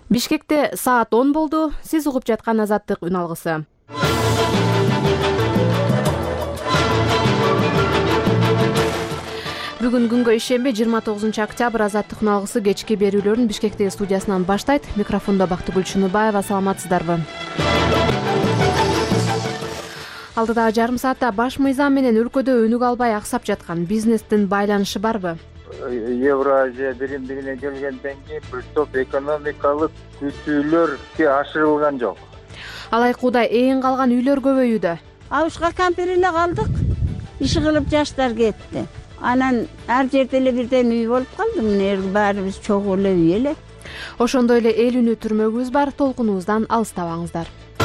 Бишкекте саат 10 болду. Сиз угуп жаткан Азаттык үн алгысы. Бүгүн күнгө ишемби 29 октябрь Азаттык үн алгысы кечки берүүлөрүн Бишкектеги студиясынан баштайт. Микрофондо Бактыгүл Чыныбаева. Саламатсыздарбы? Алдыдагы жарым саатта баш мыйзам менен өлкөдө өнүк албай аксап жаткан бизнестин байланышы барбы? Евразия биримдигине келгенден кийин бир топ экономикалык күтүүлөр ашырылган жок. Алайкууда ээн калган үйлөр көбөйүүдө. Абышка камперине калдык. Иши кылып жаштар кетти. Анан ар жерде эле бирден үй болуп калды. Мына баарыбыз чогуу эле үй эле. Ошондой эле эл үнү түрмөгүбүз бар. Толкунубуздан алыстабаңыздар.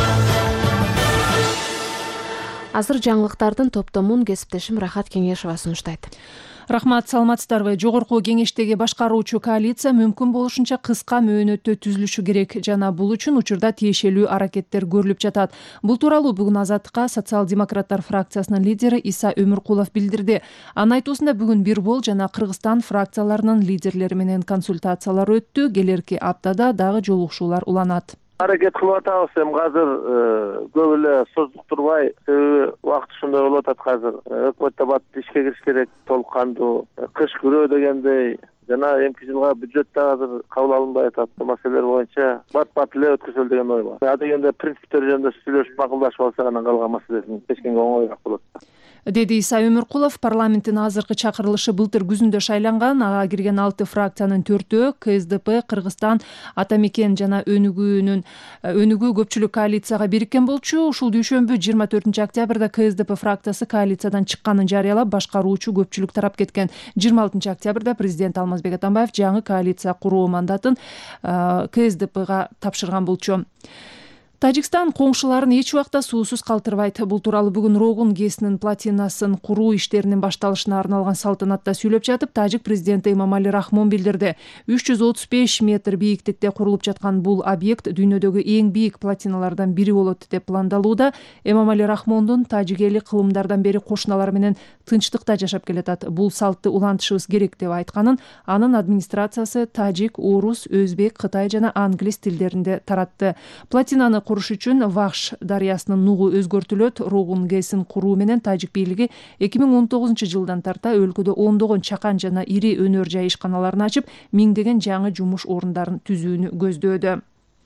Азыр жаңылыктардын топтомун кесиптешим Рахат Кеңешова сунуштайт. Рахмат, саламатсыздарбы? Жогорку кеңештеги башкаруучу коалиция мүмкүн болушунча кыска мөөнөттө түзүлүшү керек жана бул үчүн учурда тиешелүү аракеттер көрүлүп жатат. Бул тууралуу бүгүн Азаттыкка социал-демократтар фракциясынын лидери Иса Өмүркулов билдирди. Анын айтуусунда бүгүн Бирбол жана Кыргызстан фракцияларынын лидерлери менен консультациялар өттү. Келерки аптада дагы жолугушуулар уланат. Аракет кылып атабыз, азыр көп эле создуктурбай, себеби убакыт ушундай болуп атат казыр. Өкмөттө бат ишке кириш керек, толук кандуу. Кыш күрөө дегендей жана эмки жылга бюджет да азыр кабыл алынбай атат. Маселелер боюнча бат эле өткөзөлү деген ой бар. А дегенде принциптер жөнүндө сүйлөшүп макулдашып алсак, анан калган маселесин чечкенге оңоюраак болот, деди Иса Өмүркулов. Парламенттин азыркы чакырылышы былтыр күзүндө шайланган. Ага кирген 6 фракциянын 4-өө КСДП, Кыргызстан, Ата Мекен жана Өнүгүү көпчүлүк коалицияга бириккен болчу. Ушул дүйшөмбү 24 октябрда КСДП фракциясы коалициядан чыкканын жарыялап, башкаруучу көпчүлүк тарап кеткен. 26 октябрда президент Алмазбек Атамбаев жаңы коалиция куруу мандатын КСДПга тапшырган болчу. Тажикстан коңшуларын эч убакта суусуз калтырбайт. Бул тууралуу бүгүн Рогун ГЭСинин плотинасын куруу иштеринин башталышына арналган салтанатта сүйлөп жатып, тажик президенти Эмомали Рахмон билдирди. 335 метр бийиктикте курулуп жаткан бул объект дүйнөдөгү эң бийик плотиналардан бири болот деп пландалууда. Эмомали Рахмондун тажик эли кылымдардан бери кошуналары менен тынчтыкта жашап келатат. Бул салтты улантышыбыз керек деп айтканын анын администрациясы тажик, орус, өзбек, кытай жана англис тилдеринде таратты. Плотинаны куруш үчүн Вахш дарыясынын нугу өзгөртүлөт. Рогун ГЭСин куруу менен тажик бийлиги 2019 жылдан тарта өлкөдө ондогон чакан жана ири өнөр жай ишканаларын ачып, миңдеген жаңы жумуш орундарын түзүүнү көздөөдө.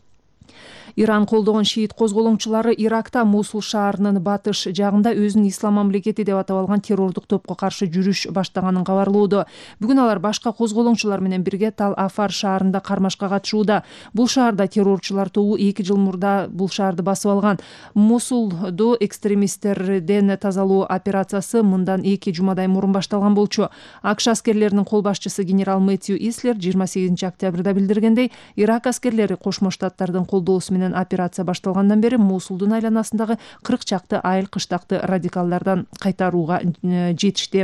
Иран колдогон шиит козголоңчулары Иракта Мусул шаарынын батыш жагында өзүнүн ислам мамлекети деп атап алган террордук топко каршы жүрүш баштаганын кабарлоодо. Бүгүн алар башка козголоңчулар менен бирге Тал-Афар шаарында кармашка катышууда. Бул шаарда террорчулар тобу 2 жыл мурда бул шаарды басып алган. Мусулду экстремисттерден тазалоо операциясы мындан 2 жумадай мурун башталган болчу. АКШ аскерлеринин кол башчысы генерал Мэтью Ислер 28 октябрда билдиргендей, Ирак аскерлери Кошмо Штаттардын колдоосу менен операция башталгандан бери Мусулдун айланасындагы 40 чакты айыл кыштакты радикалдардан кайтарууга жетишти.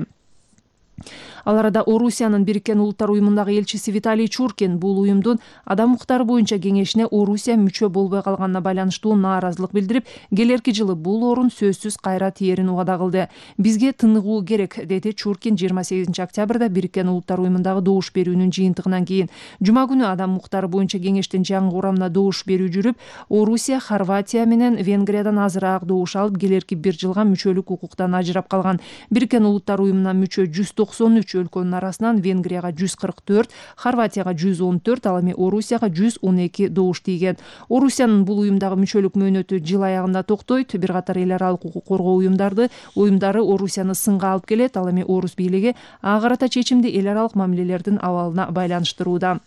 Ал арада Орусиянын Бириккен Улуттар уюмундагы элчиси Виталий Чуркин бул уюмдун адам укуктары боюнча кеңешине Орусия мүчө болбой калганына байланыштуу нааразылык билдирип, келерки жылы бул орун сөзсүз кайра тиерин убада кылды. Бизге тыныгуу керек, деди Чуркин 28 октябрда Бириккен Улуттар уюмундагы добуш берүүнүн жыйынтыгынан кийин. Жума күнү адам укуктары боюнча кеңештин жаңы курамына добуш берүү жүрүп, Орусия, Хорватия менен Венгриядан азыраак добуш алып, келерки 1 жылга мүчөлүк укуктан ажырап калган. Бириккен Улуттар уюмуна мүчө 193 өлкөнүн арасынан Венгрияга 144, Хорватияга 114, ал эми Орусияга 112 добуш тийген. Орусиянын бул уюмдагы мүчөлүк мөөнөтү жыл аягында токтойт. Бир катар эл аралык укук коргоо уюмдары Орусияны сынга алып келет. Ал эми Орус бийлиги ага карата чечимди эл аралык мамилелердин абалына байланыштырууда.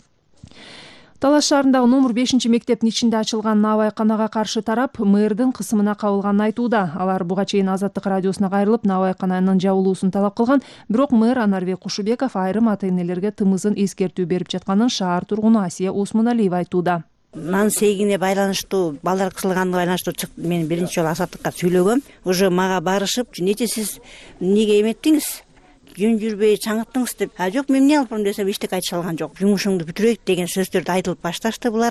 Талаш шаарындагы номер 5 мектептин ичинде ачылган наабайканага каршы тарап мэрдин кысымына кабылганын айтууда. Алар буга чейин Азаттык радиосуна кайрылып, наабайкананын жабылуусун талап кылган, бирок мэр Анарбек Кушубеков айрым ата-энелерге тымызын эскертүү берип жатканын шаар тургуну Асия Осмоналиева айтууда. Нан сейгине байланыштуу, балдар кысылганына байланыштуу мен биринчи жолу Азаттыкка сүйлөгөм. Уже мага барышып, "Нече сиз эмнеге эметтиңиз? Жөн жүрбөй чаңыттыңыз" деп. Жок, мен эмне алып барам десем, эчтеке айтыша алган жок. Жумушуңду бүтүрөйт деген сөздөрдү айтылып башташты булар.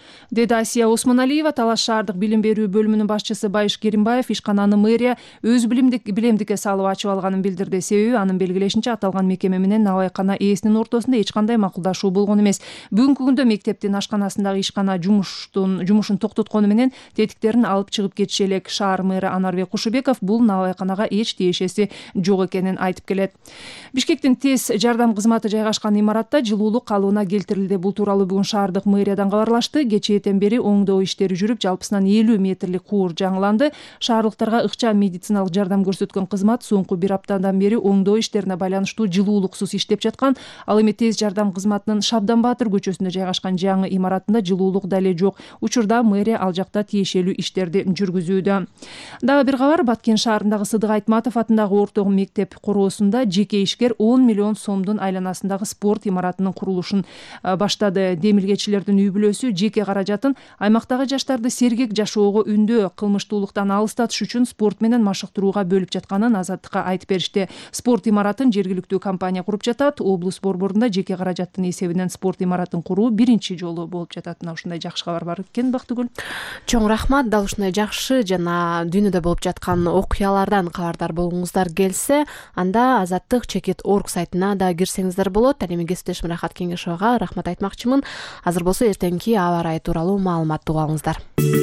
деди Асия Осмоналиева. Талас шаардык билим берүү бөлүмүнүн башчысы Байыш Керимбаев ишкананы мэрия өз билемдикке салып ачып алганын билдирди. Себеби анын белгилешинче аталган мекеме менен набайкана ээсинин ортосунда эч кандай макулдашуу болгон эмес. Бүгүнкү күндө мектептин ашканасындагы ишкана жумушун токтоткону менен тетиктерин алып чыгып кетиши элек. Шаар мэрі Анарбек Кушубеков бул набайканага эч тиешеси жок экенин айтып келет. Бишкектин тез жардам кызматы жайгашкан имаратта жылуулук калыбына келтирилди. Бул тууралуу бүгүн шаардык мэриядан кабарлашты. Кечээден бери оңдоо иштери жүрүп, жалпысынан 50 метрлик куур жаңыланды. Шаарлыктарга ыкчам медициналык жардам көрсөткөн кызмат соңку бир аптадан бери оңдоо иштерине байланыштуу жылуулуксуз иштеп жаткан. Ал эми тез жардам кызматынын Шабдан Баатыр көчөсүндө жайгашкан жаңы имаратында жылуулук дале жок. Учурда мэрия ал жакта тиешелүү иштерди жүргүзүүдө. Дагы бир кабар, Баткен шаарындагы Сыдык Айтматов атындагы орто мектеп короосунда жеке ишкер 10 миллион сомдун айланасындагы спорт имаратынын курулушун баштады. Демилгечилердин үй бүлөсү жеке каражатын аймактагы жаштарды сергек жашоого үндөө, кылмыштуулуктан алыстатыш үчүн спорт менен машыктырууга бөлүп жатканын Азаттыкка айтып беришти. Спорт имаратын жергиликтүү компания куруп жатат. Облус борборунда жеке каражаттын эсебинен спорт имаратын куруу биринчи жолу болуп жатат. Мына ушундай жакшы кабар бар экен, Бактыгүл. Чоң рахмат. Дал ушундай жакшы жана дүйнөдө болуп жаткан окуялардан кабардар болгуңуздар келсе, анда Азаттык.org сайтына да кирсеңиздер болот. Ал эми кесиптешим Рахат Кеңешовага рахмат айтмакчымын. Азыр болсо эртеңки аба ырайы тууралуу маалыматты угуп алыңыздар.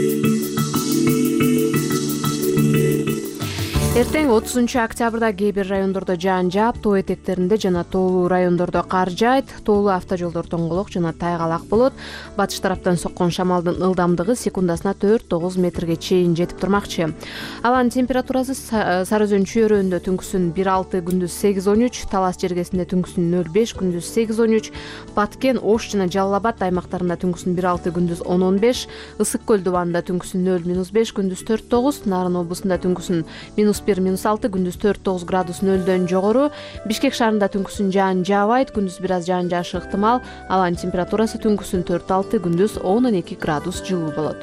Эртең 30-октябрда кээ бир райондордо жаан жаап, тоо этектеринде жана тоолуу райондордо кар жаайт. Тоолуу автожолдор тоңголок жана тайгалак болот. Батыш тараптан соккон шамалдын ылдамдыгы секундасына 4-9 метрге чейин жетип турмакчы. Абанын температурасы Сары Өзөн чөйрөүндө түнкүсүн 1-6, күндүз 8-13, Талас жергесинде түнкүсүн 0-5, күндүз 8-13, Баткен, Ош жана Жалал Абад аймактарында түнкүсүн 1-6, күндүз 10-15, Ысык көл дубанында түнкүсүн 0-5, күндүз 4-9, Нарын облусунда түнкүсүн -1-6, күндүз 4-9 градус 0дөн жогору. Бишкек шаарында түнкүсүн жаан жаабайт, күндүз бир аз жаан жаашы ыктымал. Абанын температурасы түнкүсүн 4-6, күндүз 10-12 градус жылуу болот.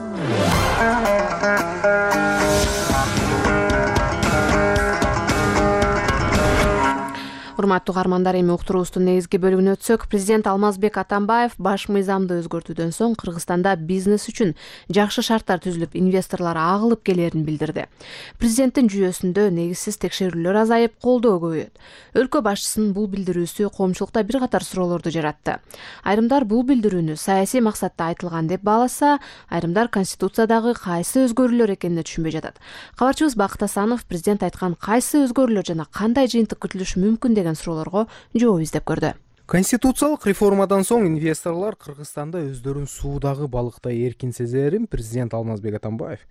Урматтуу каармандар, эми уктуруубуздун негизги бөлүгүнө өтсөк, президент Алмазбек Атамбаев баш мыйзамды өзгөртүүдөн соң Кыргызстанда бизнес үчүн жакшы шарттар түзүлүп, инвесторлор агылып келерин билдирди. Президенттин жүйөсүндө негизсиз текшерүүлөр азайып, колдоо көбөйөт. Өлкө башчысынын бул билдирүүсү коомчулукта бир катар суроолорду жаратты. Айрымдар бул билдирүүнү саясий максатта айтылган деп бааласа, айрымдар Конституциядагы кайсы өзгөрүүлөр экенине түшүнбөй жатат. Кабарчыбыз Бакыт Асанов президент айткан кайсы өзгөрүүлөр жана кандай жыйынтык күтүлүшү мүмкүн деген суроолорго жооп издеп көрдү. Конституциялык реформадан соң инвесторлор Кыргызстанда өздөрүн суудагы балыктай эркин сезерин президент Алмазбек Атамбаев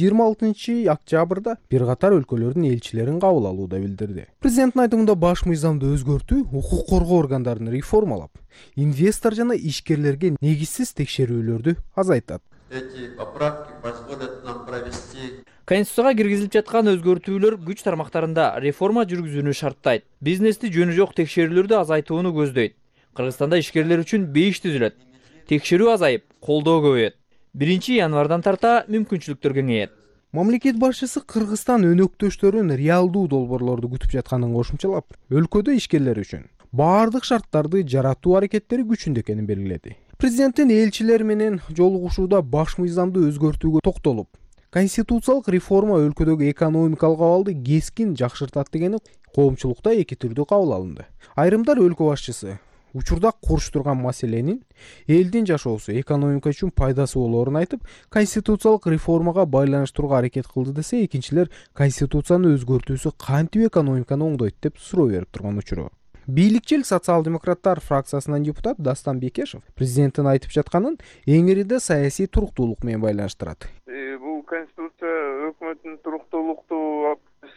26-октябрда бир катар өлкөлөрдүн элчилерин кабыл алууда билдирди. Президенттин айтымында баш мыйзамды өзгөртүү укук коргоо органдарын реформалап, инвестор жана ишкерлерге негизсиз текшерүүлөрдү азайтат. Эти поправки позволят нам провести Конституцияга киргизилип жаткан өзгөртүүлөр күч тармактарында реформа жүргүзүүнү шарттайт. Бизнести жөнү жок текшерүүлөрдү азайтууну көздөйт. Кыргызстанда ишкерлер үчүн бейиш түзүлөт. Текшерүү азайып, колдоо көбөйөт. 1-январдан тарта мүмкүнчүлүктөр кеңейет. Мамлекет башчысы Кыргызстан өнөктөштөрүн реалдуу долбоорлорду күтүп жатканын кошумчалап, өлкөдө ишкерлер үчүн баардык шарттарды жаратуу аракеттери күчүндө экенин белгиледи. Президенттин элчилер менен жолугушууда баш мыйзамды өзгөртүүгө токтолуп, конституциялык реформа өлкөдөгү экономикалык абалды кескин жакшыртат дегени коомчулукта эки түрдүү кабыл алынды. Айрымдар өлкө башчысы учурда курч турган маселенин элдин жашоосу, экономика үчүн пайдасы болоорун айтып, конституциялык реформага байланыштырууга аракет кылды десе, экинчилер конституцияны өзгөртүүсү кантип экономиканы оңдойт деп суроо берип турган учуру. Бийликчил социал-демократтар фракциясынан депутат Дастан Бекешев президенттин айтып жатканын эңириде саясий туруктуулук менен байланыштырат. Бул конституция өкмөттүн туруктуулукту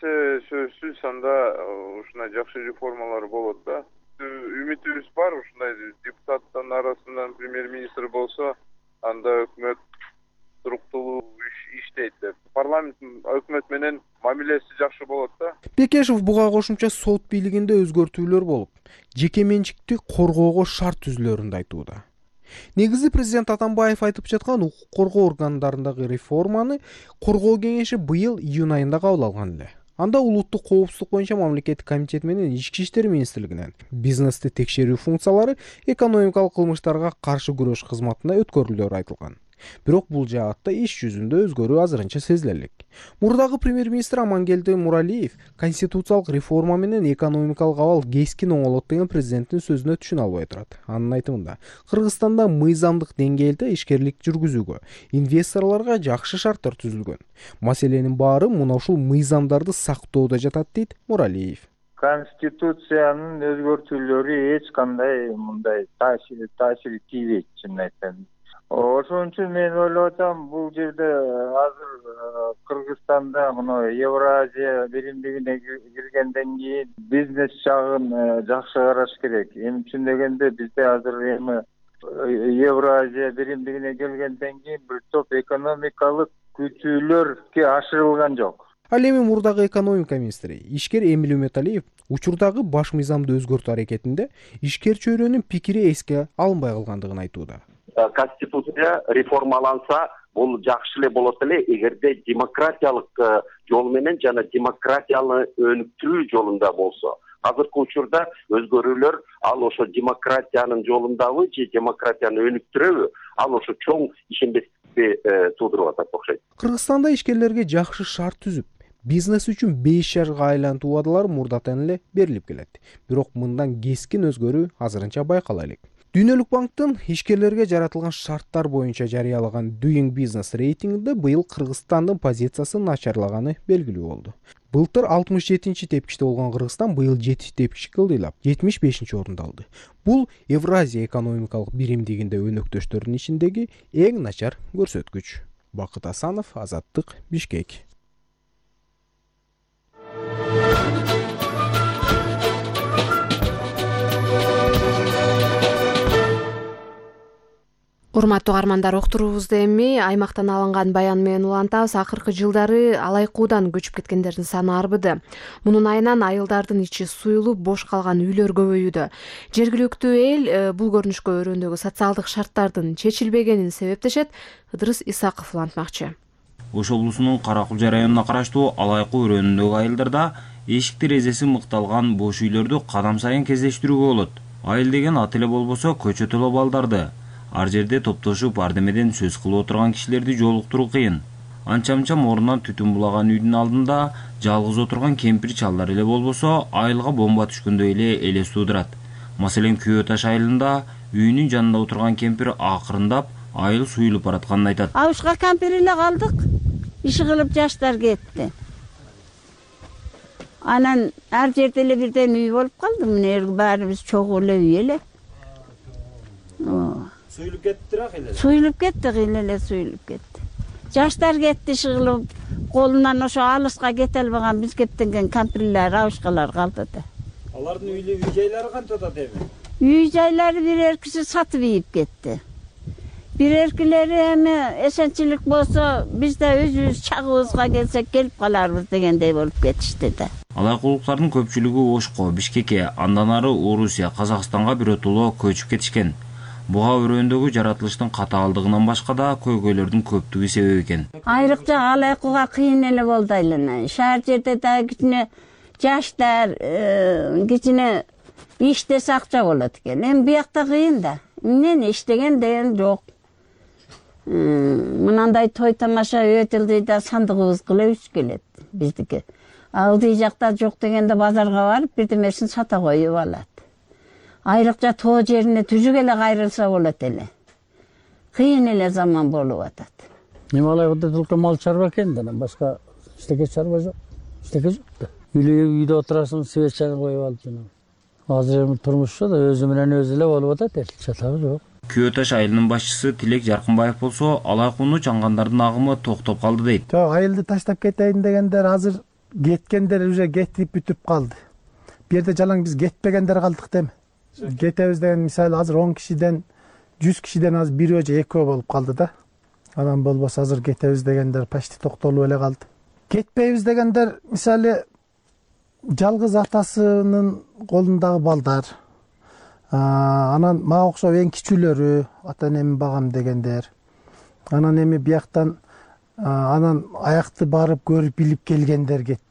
сөзсүз анда ушундай жакшы реформалар болот да. Үмүтүбүз бар, ушундай депутаттардын арасынан премьер-министр болсо, анда өкмөт туруктуулуу иштейт деп. Парламент өкмөт менен мамилеси жакшы болот да. Бекешев буга кошумча сот бийлигинде өзгөртүүлөр болуп, жеке менчикти коргоого шарт түзүлөрүн айтууда. Негизи президент Атамбаев айтып жаткан укук коргоо органдарындагы реформаны коргоо кеңеши быйыл июнь айында кабыл алган эле. Анда улуттук коопсуздук боюнча мамлекеттик комитет менен ички иштер министрлигинен бизнести текшерүү функциялары экономикалык кылмыштарга каршы күрөш кызматына өткөрүлөөрү айтылган. Бирок бул жаатта иш жүзүндө өзгөрүү азырынча сезиле элек. Мурдагы премьер-министр Амангелди Муралиев конституциялык реформа менен экономикалык абал кескин оңолот деген президенттин сөзүнө түшүнө албай турат. Анын айтымында, Кыргызстанда мыйзамдык деңгээлде ишкерлик жүргүзүүгө, инвесторлорго жакшы шарттар түзүлгөн. Маселенин баары мына ушул мыйзамдарды сактоодо жатат дейт Муралиев. Конституциянын өзгөртүүлөрү эч кандай мындай таасир тийбейт, чынын айтсам. Ошон үчүн мен ойлоп атам, бул жерде азыр Кыргызстанда мына Евразия биримдигине киргенден кийин бизнес жагын жакшы караш керек. Эмне үчүн дегенде бизде азыр эми Евразия биримдигине келгенден кийин бир топ экономикалык күтүүлөргө ашырылган жок. Ал эми мурдагы экономика министри ишкер Эмиль Үмөталиев учурдагы баш мыйзамды өзгөртүү аракетинде ишкер чөйрөнүн пикири эске алынбай калгандыгын айтууда. Конституция реформаланса, бул жакшы эле болот эле, эгерде демократиялык жол менен жана демократияны өнүктүрүү жолунда болсо. Азыркы учурда өзгөрүүлөр ал ошо демократиянын жолундабы же демократияны өнүктүрөбү, ал ошо чоң ишенбестикти туудуруп атат окшойт. Кыргызстанда ишкерлерге жакшы шарт түзүп, бизнес үчүн 5 жашка айлантуу убадалар мурдатан эле берилип келет. Бирок мындан кескин өзгөрүү азырынча байкала элек. Дүйнөлүк банктын ишкерлерге жаратылган шарттар боюнча жарыялаган Doing Business рейтингинде быйыл Кыргызстандын позициясы начарлаганы белгилүү болду. Былтыр 67-чи тепкичте болгон Кыргызстан быйыл 7 тепкичке ылдыйлап 75-чи орунду алды. Бул Евразия экономикалык биримдигинде өнөктөштөрдүн ичиндеги эң начар көрсөткүч. Бакыт Асанов, Азаттык, Бишкек. Урматтуу угармандар, уктуруубузду эми аймактан алынган баян менен улантабыз. Акыркы жылдары алайкуудан көчүп кеткендердин саны арбыды. Мунун айынан айылдардын ичи суюлуп, бош калган үйлөр көбөйүүдө. Жергиликтүү эл бул көрүнүшкө өрөөндөгү социалдык шарттардын чечилбегенин себептешет. Ыдырыс Исаков улантмакчы. Ош облусунун Каракулжа районуна караштуу Алайкуу өрөөнүндөгү айылдарда эшик терезеси мыкталган бош үйлөрдү кадам сайын кездештирүүгө болот. Айыл деген ат эле болбосо көчө толо балдарды. Ар жерде топтошуп ардемеден сөз кылып отурган кишилерди жолуктуруу кыйын. Анчам орунан түтүн булаган үйдүн алдында жалгыз отурган кемпир чалдар эле болбосо айылга бомба түшкөндөй эле элес туудурат. Маселен Күйөө Таш айылында үйүнүн жанында отурган кемпир акырындап айыл суюлуп баратканын айтат. Абышка кемпир эле калдык. Иши кылып жаштар кетти. Анан ар жерде эле бирден үй болуп калды. Мына баарыбыз чогуу эле үй эле. Суюлуп кеттирак эле. Суюлуп кетти, эле суюлуп кетти. Жаштар кетти шыгылып, колунан ошо алыска кете албаган биз кеттенген кемпирлер, абышкалар калды да. Алардын үй жайлары кантип атат эми? Үй жайлары бир эркиси сатып ийип кетти. Бир эркилери эми эсенчилик болсо, биз да өзүбүз чагыбызга келсек келип каларбыз дегендей болуп кетишти да. Алайкуулуктардын көпчүлүгү Ошко, Бишкекке, андан ары Орусия, Казакстанга биротоло көчүп кетишкен. Буга өрөөндөгү жаратылыштын катаалдыгынан башка да көйгөйлөрдүн көптүгү себеп экен. Айрыкча Алайкууга кыйын эле болду айлана. Шаар жерде да кичине жаштар, кичине иштесе акча болот экен. Эми биякта кыйын да. Эмне иштеген деген жок. Мынандай той тамаша өтүлдүйдө сандыгыбыз кылыбыз келет биздики. Алдый жакта жок дегенде базарга барып бирдемесин сата коюп алат. Айрыкча тоо жерине түзүк эле кайрылса болот эле. Кыйын эле заман болуп атат. Алайкууда только мал чарба экен да, башка эчтеке чарба жок. Эчтеке жок да. Үйдө отурасың, свет чагып коюп алып жана. Азыр эми турмушчу да өзү менен өзү эле болуп атат, чатагы жок. Күйөө Таш айылынын башчысы Тилек Жаркынбаев болсо, алайкууну чаңгандардын агымы токтоп калды дейт. Жок, айылды таштап кетейин дегендер азыр кеткендер уже кетип бүтүп калды. Бу жерде жалаң биз кетпегендер калдык деми. Кетебиз деген мисалы азыр 10 кишиден 100 кишиден азыр 1 же 2 болуп калды да. Анан болбосо азыр кетебиз дегендер почти токтолуп эле калды. Кетпейбиз дегендер мисалы жалгыз атасынын колундагы балдар. Анан мага окшоп эң кичүүлөрү, ата энеми багам дегендер. Анан эми бияктан анан аякты барып көрүп билип келгендер кетпей.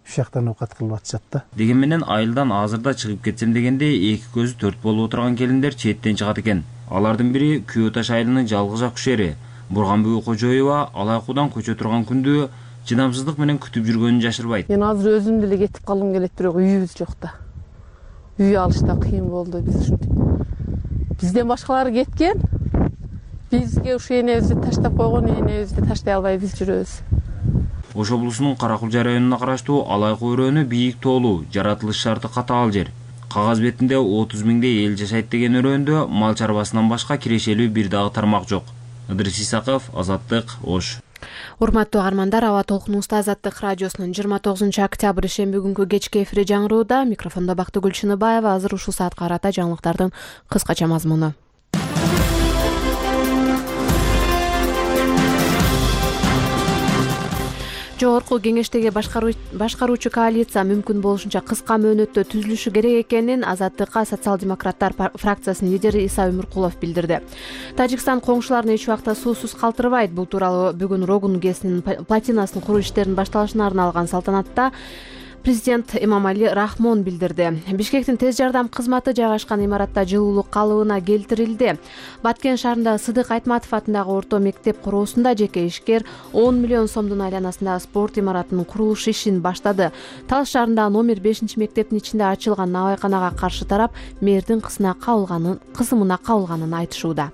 ушул жактан оокат кылып атышат да. Деген менен айылдан азырда чыгып кетсем дегенде эки көзү төрт болуп отурган келиндер четтен чыгат экен. Алардын бири Күйөө Таш айылынын жалгыз ак күшери Бурганбүгү Кожоева Алайкуудан көчө турган күндү чыдамсыздык менен күтүп жүргөнүн жашырбайт. Мен азыр өзүм деле кетип калгым келет, бирок үйүбүз жок да. Үй алышта кыйын болду. Бизден башкалары кеткен. Бизге ушу энебизди таштап койгон, энебизди таштай албай биз жүрөбүз. Ош облусунун Каракулча районуна караштуу Алайкуу өрөөнү бийик тоолуу, жаратылыш шарты катаал жер. Кагаз бетинде 30 миңдей эл жашайт деген өрөөндө мал чарбасынан башка кирешелүү бир дагы тармак жок. Ыдырыс Исаков, Азаттык, Ош. Урматтуу каармандар, Аба толкунубузда Азаттык радиосунун 29 октябрь шемби күнкү кечки эфири жаңырууда. Микрофондо Бактыгүл Чыныбаева. Азыр ушул саатка карата жаңылыктардын кыскача мазмуну. Жогорку кеңештеги башкаруучу коалиция мүмкүн болушунча кыска мөөнөттө түзүлүшү керек экенин Азаттыкка социал-демократтар фракциясынын лидери Иса Өмүркулов билдирди. Тажикстан коңшуларын эч убакта суусуз калтырбайт. Бул тууралуу бүгүн Рогун ГЭСинин плотинасын куруу иштеринин башталышына арналган салтанатта Президент Эмомали Рахмон билдирди. Бишкектин тез жардам кызматы жайгашкан имаратта жылуулук калыбына келтирилди. Баткен шаарындагы Сыдык Айтматов атындагы орто мектеп куруусунда жеке ишкер 10 миллион сомдун айланасындагы спорт имаратынын курулуш ишин баштады. Талаш шаарындагы номер 5 мектептин ичинде ачылган набайканага каршы тарап мэрдин кысымына кабылганын айтышууда.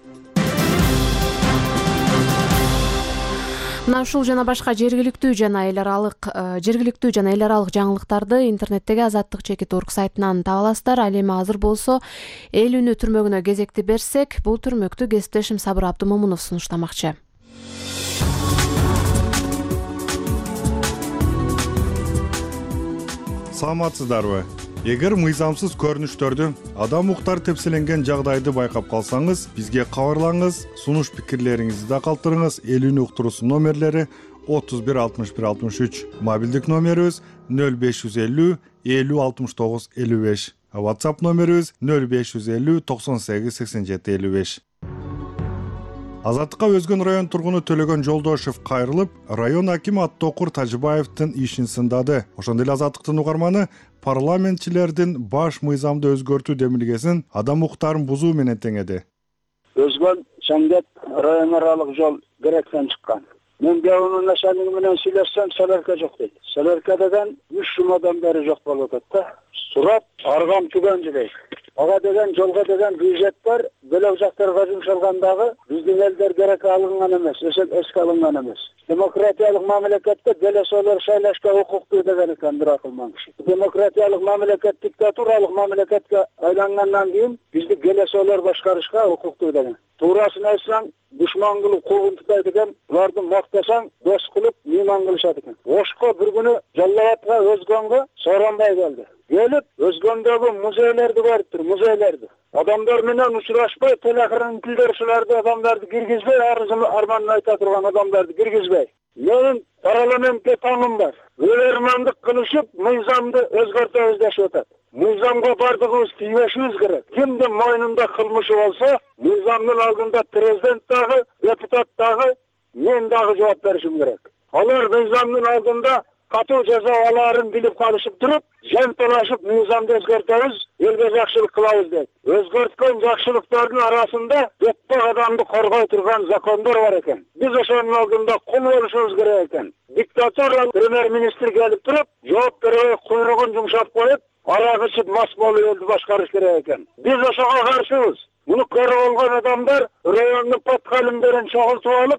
Мына ушул жана башка жергиликтүү жана эл аралык жаңылыктарды интернеттеги azattik.org сайтынан таба аласыздар. Ал эми азыр болсо эл үнү түрмөгүнө кезекти берсек, бул түрмөктү кесиптешим Сабыр Абдымомунов сунуштамакчы. Саламатсыздарбы? Эгер мыйзамсыз көрүнүштөрдү, адам укуктары тепселенген жагдайды байкап калсаңыз, бизге кабарлаңыз, сунуш пикирлериңизди да калтырыңыз. Эл үнү уктуруусунун номерлери 31 61 63, мобилдик номерибиз 0550 50 69 55, WhatsApp номерибиз 0550 98 87 55. Азаттыкка Өзгөн район тургуну Төлөгөн Жолдошев кайрылып, район акими Аттокур Тажыбаевдин ишин сындады. Ошондой эле Азаттыктын угарманы парламентчилердин баш мыйзамды өзгөртүү демилгесин адам укуктарын бузуу менен теңеди. Өзгөн Шаңгет район аралык жол керектен чыккан. Мен беунун начальниги менен сүйлөшсөм, Селерке жок дейт. Селерке деген 3 жумадан бери жок болуп атат да. Сурап, аргам түгөнчү дейт. Ага деген жолго деген бюджеттер бөлөк жактарга жумшалгандагы биздин элдер керек алынган эмес, эске алынган эмес. Демократиялык мамлекетте делесолор шайлашка укуктуу деген экен бир акылман киши. Демократиялык мамлекет диктатуралык мамлекетке айлангандан кийин бизди делесолор башкарышка укуктуу деген. Туурасын айтсаң, душман кылып куугун тутайт экен, буларды мактасаң, дос кылып мейман кылышат экен. Ошко bir күнү Жаллабатка Өзгөнгө Сооронбай келди. Gelip Özgöndөгү музейлерди көрүптүр, музейлерди. Адамдар менен учурашпай, телахырын тилдерчилерди адамдарды киргизбей, арманын айта турган адамдарды киргизбей. Менин парламентке таңым бар. Өлөрмандык кылышып, мыйзамды өзгөртөбүз дешип атат. Мыйзамга бардыгыбыз тийбешибиз керек. Кимдин мойнунда кылмышы болсо, мыйзамдын алдында президент дагы, депутат дагы, мен дагы жооп беришим керек. Алар мыйзамдын алдында катуу жаза аларын билип калышып туруп, жанталашып мыйзамды өзгөртөбүз, элге жакшылык кылабыз дейт. Өзгөрткөн жакшылыктардын арасында жокпок адамды коргой турган закондор бар экен. Биз ошонун алдында кул болушубуз керек экен. Диктатура премьер-министр келип туруп, жооп бербей куйругун жумшап коюп, арак ичип мас болуп элди башкарыш керек экен. Биз ошого каршыбыз. Муну көрүп алган адамдар райондун подкалимдерин чогултуп алып,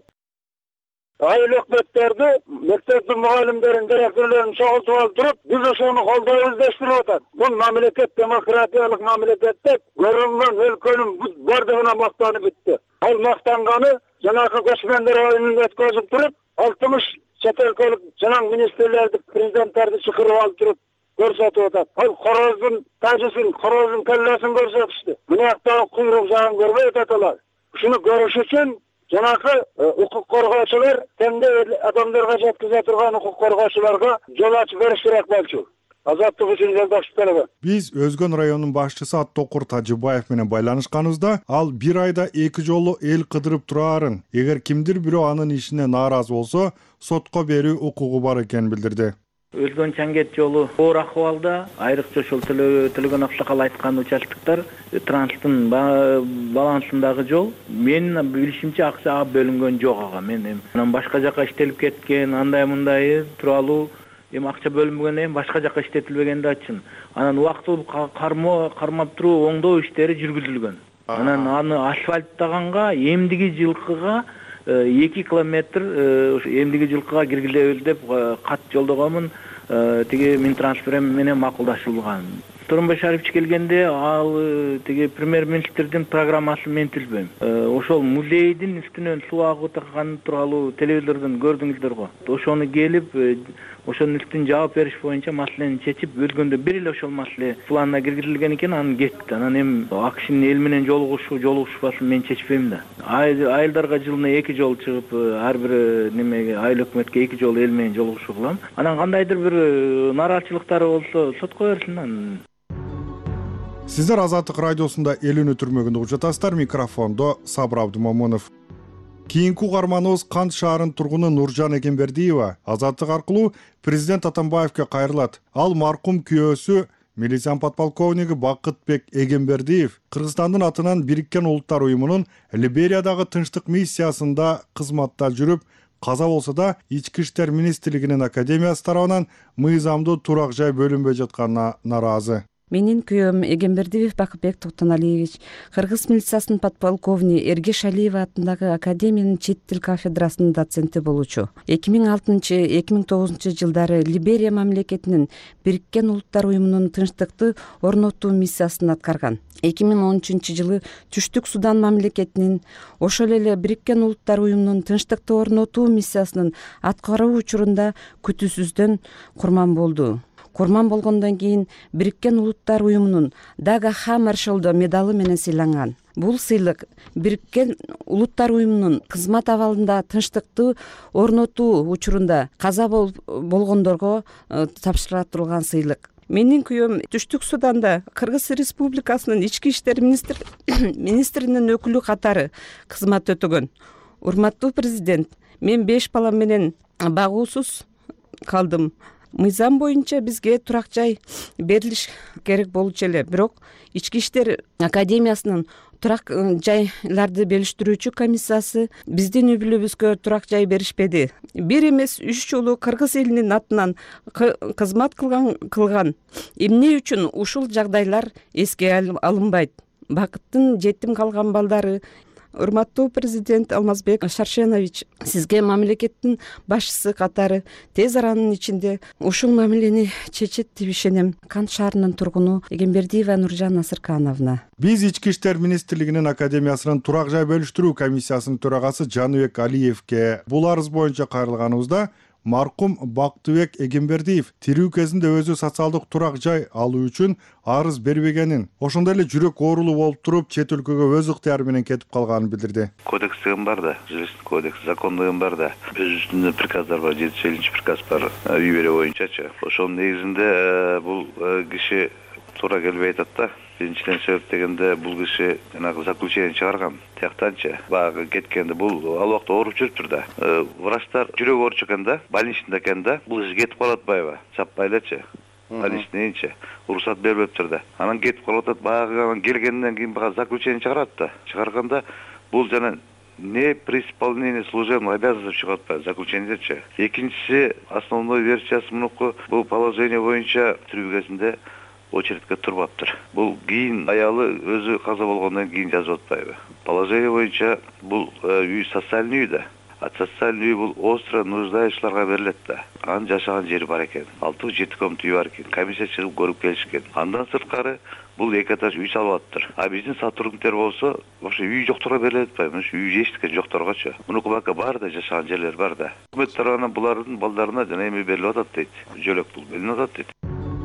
айыл өкмөттөрдү, мектептин мугалимдерин, директорлорун чогултуп алып туруп, биз ошону колдойбуз дештирип атат. Бул мамлекет демократиялык мамлекетте көрүнгөн өлкөнүн бардыгына мактанып бүттү. Ал мактанганы жанагы көчмөндөр оюнун өткөзүп туруп, 60 чет өлкөлүк жанаң министрлерди, президенттерди чакырып алып туруп көрсөтүп атат. Ал короздун тажысын, короздун келлесин көрсөтүштү. Мынаяктагы куйрук жагын көрбөй атат алар. Ушуну көрүш үчүн жанагы укук коргоочулар теңде адамдарга жеткизе турган укук коргоочуларга жол ачып бериш керек болчу. Азаттык үчүн Жолдошев Төлөгөн. Биз Өзгөн районунун башчысы Аттокур Тажыбаев менен байланышканыбызда, ал бир айда 2 жолу эл кыдырып турарын, эгер кимдир бирөө анын ишине нааразы болсо, сотко берүү укугу бар экенин билдирди. Өзгөн Чангет жолу оор акыбалда, айрыкча ошол Төлөгөн Аксакал айткан участоктор транспорттун балансындагы жол. Менин билишимче акча бөлүнгөн жок ага. Мен анан башка жака иштелип кеткен, андай мындай тууралуу акча бөлүнбөгөндөн башка жака иштетилбегенди айтчын. Анан убактылуу кармап туруу оңдоо иштери жүргүзүлгөн. Анан аны асфальттаганга эмдиги жылкыга 2 километр эмдиги жылкыга киргизебиз деп кат жолдогонмун. Тиги Минтранспорт менен макулдашылган. Турунбай Шарипович келгенде ал тиги премьер-министрдин программасын мен түзбөйм. Ошол музейдин үстүнөн суу агып атканы тууралуу телевизордон көрдүңүздөр го. Ошону келип, ошонун үстүн жаап бериш боюнча маселени чечип, өлгөндө бир эле ошол маселе планына киргизилген экен, анан кетти. Анан эми АКШнын эл менен жолугушпасын мен чечпейм да. Айылдарга жылына 2 жол чыгып, ар бир немеге айыл өкмөткө 2 жол эл менен жолугушуу кылам. Анан кандайдыр бир нараачылыктары болсо сотко берсин. Сиздер Азаттык радиосунда эл үнү түрмөгүндө угуп жатасыздар. Микрофондо Сабыр Абдымомунов. Кийинки угарманыбыз Кант шаарынын тургуну Нуржан Эгембердиева Азаттык аркылуу президент Атамбаевге кайрылат. Ал маркум күйөөсү милиция подполковниги Бакытбек Эгембердиев Кыргызстандын атынан Бириккен Улуттар уюмунун Либериядагы тынчтык миссиясында кызматта жүрүп, каза болсо да Ички иштер министрлигинин академиясы тарабынан мыйзамдуу турак жай бөлүнбөй жатканына нааразы. Менин күйөөм Эгембердиев Бакытбек Токтоналиевич Кыргыз милициясынын подполковниги Эргеш Алиева атындагы академиянын чет тил кафедрасынын доценти болуучу. 2006-2009 жылдары Либерия мамлекетинин Бириккен Улуттар уюмунун тынчтыкты орнотуу миссиясын аткарган. 2013 жылы Түштүк Судан мамлекетинин, ошол эле Бириккен Улуттар уюмунун тынчтыкты орнотуу миссиясынын аткаруу учурунда күтүүсүздөн курман болду. Курман болгондон кийин Бириккен Улуттар уюмунун Дага Хаммаршалд медалы менен сыйланган. Бул сыйлык Бириккен Улуттар уюмунун кызмат абалында тынчтыкты орнотуу учурунда каза болгондорго тапшырылган сыйлык. Менин күйөөм Түштүк Суданда Кыргыз Республикасынын Ички иштер министринин өкүлү катары кызмат өтөгөн. Урматтуу президент, мен 5 балам менен багуусуз калдым. Мыйзам боюнча бизге турак жай берилиш керек болчу эле, бирок Ички иштер академиясынын турак жайларды белиштирүүчү комиссиясы биздин үй-бүлөбүзгө турак жай беришпеди. Бир эмес 3 жолу Кыргыз элинин атынан кызмат кылган. Эмне үчүн ушул жагдайлар эске алынбайт? Бакыттын жетим калган балдары. Урматтуу президент Алмазбек Шаршенович, сизге мамлекеттин башчысы катары тез аранын ичинде ушул мамилени чечет деп ишенем. Кант шаарынын тургуну Эгембердиева Нуржан Насыркановна. Биз Ички иштер министрлигинин академиясынын турак жай бөлүштүрүү комиссиясынын төрагасы Жаныбек Алиевке бул арыз боюнча кайрылганыбызда маркум Бактыбек Эгембердиев тирүү кезинде өзү социалдык турак жай алуу үчүн арыз бербегенин, ошондой эле жүрөк оорулуу болуп туруп чет өлкөгө өз ыктыяры менен кетип калганын билдирди. Кодекс деген бар да, жилищный кодекс, закон деген бар да. Өз үстүндө приказдар бар, 7-7 приказ бар, үй бере боюнчачы. Ошонун негизинде бул киши туура келбей атат да. Биринчиден себеп дегенде бул киши жанагы заключение чыгарган. Тияктанчы баягы кеткенде бул ал убакта ооруп жүрүптүр да. Врачтар жүрөк ооручу экен да, больничныйда экен да. Бул киши кетип калып атпайбы? Чаппай элечи. Больничныйчы уруксат бербептир да. Анан кетип калып атат, баягы келгенден кийин баягы заключение чыгарат да. Чыгарганда бул жана не при исполнении служебных обязанностей чыгып атпайбы заключениедечи. Экинчиси основной версиясы мынуку, бул положение боюнча тирүү кезинде очередке турбаптыр. Бул кийин аялы өзү каза болгондон кийин жазып атпайбы? Положение боюнча бул үй социальный үй да. А социальный үй бул остро нуждающийларга берилет да. Анын жашаган жери бар экен. 6-7 комнат үй бар экен. Комиссия чыгып көрүп келишкен. Андан сырткары бул 2 этаж үй салып аттыр. А биздин сотрудниктер болсо, вообще үй жокторго берилет атпайбы? Үй эчтеке жокторгочу. Мунуку бака бар да, жашаган жерлер бар да. Өкмөт тарабынан булардын балдарына жана эми берилип атат дейт. Жөлөк пул берилип атат дейт.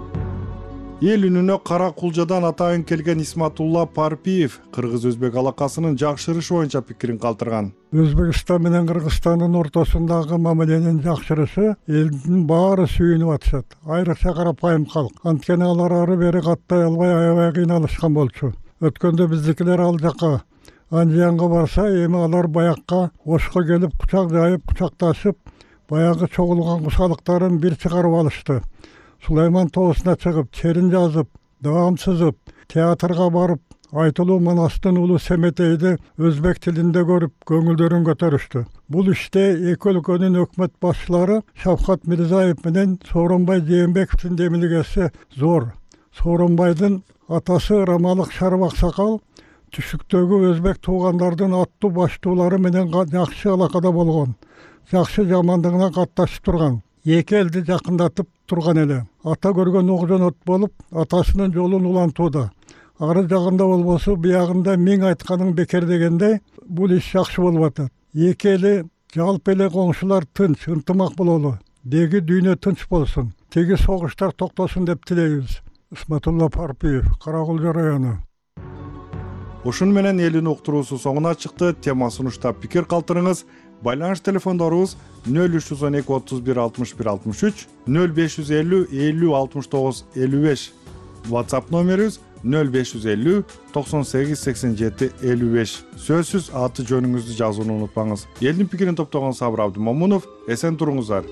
Эл үнүнө Кара Кулжадан атайын келген Исматулла Парпиев кыргыз-өзбек алакасынын жакшырышы боюнча пикирин калтырган. Өзбекстан менен Кыргызстандын ортосундагы мамиленин жакшырышы элдин баары сүйүнүп атышат. Айрыкча карапайым калк. Анткени алар ары бери каттай албай аябай кыйналышкан болчу. Өткөндө биздикилер ал жака Анжиянга барса, эми алар баякка Ошко келип кучак жайып, кучакташып, баягы чогулган кушалыктарын бир чыгарып алышты. Сулайман тоосуна чыгып, черин жазып, даам сызып, театрга барып, Айтылуу Манастын улуу Семетейди өзбек тилинде көрүп, көңүлдөрүн көтөрүштү. Бул иште эки өлкөнүн өкмөт башчылары Шавкат Мирзаев менен Сооронбай Жээнбековдун демилгеси зор. Сооронбайдын атасы Рамалык Шарып Аксакал түшүктөгү өзбек туугандардын аттуу баштуулары менен жакшы алакада болгон. Жакшы жамандыгына катташып турган. Эки элди жакындатып турган эле. Ата көргөн огжон от болуп, атасынын жолун улантууда. Ары жагында болбосо, биягында миң айтканың бекер дегендей, бул иш жакшы болуп атат. Эки эли жалпы эле коңшулар тынч, ынтымак бололу. Деги дүйнө тынч болсун. Теги согуштар токтосун деп тилейбиз. Исматулла Парпиев, Каракулжа району. Ушун менен элин уктуруусу соңуна чыкты. Тема сунуштап пикир калтырыңыз. Байланыш телефондорубуз 0312 31 61 63, 0550 50 69 55. WhatsApp номерибиз 0550 98 87 55. Сөзсүз аты жөнүңүздү жазууну унутпаңыз. Элдин пикирин топтогон Сабыр Абдымомунов, эсен туруңуздар.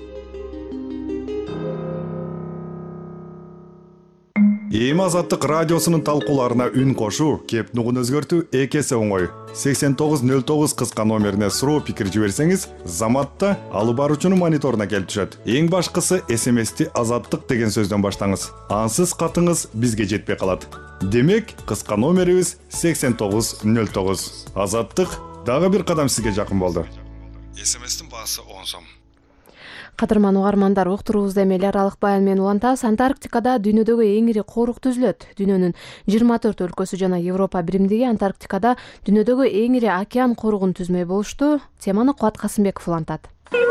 Эми Азаттык радиосунун талкууларына үн кошуу, кеп нугун өзгөртүү эки эсе оңой. 8909 кыска номерине суроо пикир жиберсеңиз, Заматта алып баруучунун мониторуна келип түшөт. Эң башкысы SMS-ти Азаттык деген сөздөн баштаңыз. Ансыз катыңыз бизге жетпей калат. Демек, кыска номерибиз 8909. Азаттык дагы бир кадам сизге жакын болду. SMS-тин баасы 10 сом. Кадырман угармандар, уктуруубузда эмели аралык баян менен улантабыз. Антарктикада дүйнөдөгү эң ири корук түзүлөт. Дүйнөнүн 24 өлкөсү жана Европа биримдиги Антарктикада дүйнөдөгү эң ири океан коругун түзмөй болушту. Теманы Кубат Касымбеков улантат.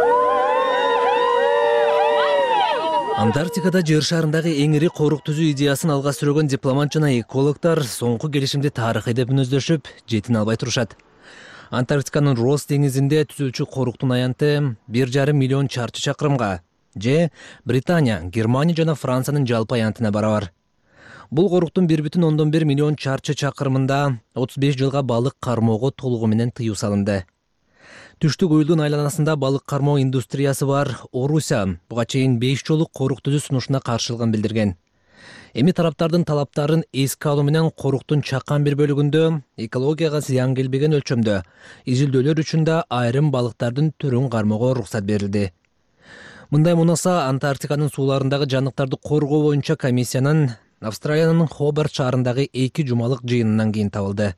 Антарктикада жер шарындагы эң ири корук түзүү идеясын алга сүрөгөн дипломат жана экологдор соңку келишимди тарыхый деп мүнөздөшүп, жетине албай турушат. Антарктиканын Росс деңизинде түзүүчү коруктун аянты 1,5 миллион чарчы чакырымга, же Британия, Германия жана Франциянын жалпы аянтына барабар. Бул коруктун 1,1 миллион чарчы чакырымында 35 жылга балык кармоого толугу менен тыюу салынды. Түштүк уюлдун айланасында балык кармоо индустриясы бар Орусия буга чейин 5 жолу корук түзүү сунушуна каршылыгын билдирген. Эми тараптардын талаптарын эске алуу менен коруктун чакан бир бөлүгүндө экологияга зыян келбеген өлчөмдө изилдөөлөр үчүн да айрым балыктардын түрүн кармоого уруксат берилди. Мындай мунаса Антарктиканын сууларындагы жаныктарды коргоо боюнча комиссиянын Австралиянын Хобарт шаарындагы 2 жумалык жыйынынан кийин табылды.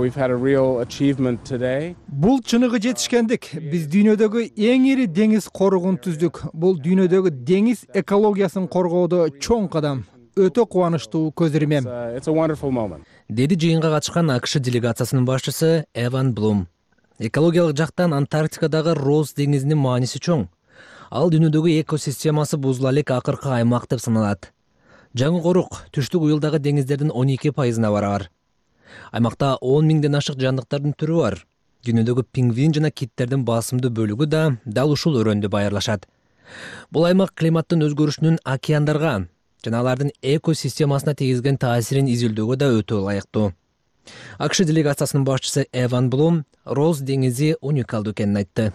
Бул чыныгы жетишкендик. Биз дүйнөдөгү эң ири деңиз коругун түздүк. Бул дүйнөдөгү деңиз экологиясын коргоодо чоң кадам. Өтө кубанычтуу көзүрмем. Деди жыйынга катышкан АКШ делегациясынын башчысы Эван Блум. Экологиялык жактан Антарктикадагы Росс деңизинин мааниси чоң. Ал дүйнөдөгү экосистемасы бузула элек акыркы аймак деп саналат. Жаңы корук түштүк уюлдагы деңиздердин 12%-на барабар. Аймакта 10 миңден ашык жандыктардын түрү бар. Дүйнөдөгү пингвин жана киттердин басымдуу бөлүгү да дал ушул өрөндү байырлашат. Бул аймак климаттын өзгөрүшүнүн океандарга жана алардын экосистемасына тийгизген таасирин изилдөөгө да өтө ылайыктуу. АКШ делегациясынын башчысы Эван Блум Росс деңизи уникалдуу экенин айтты.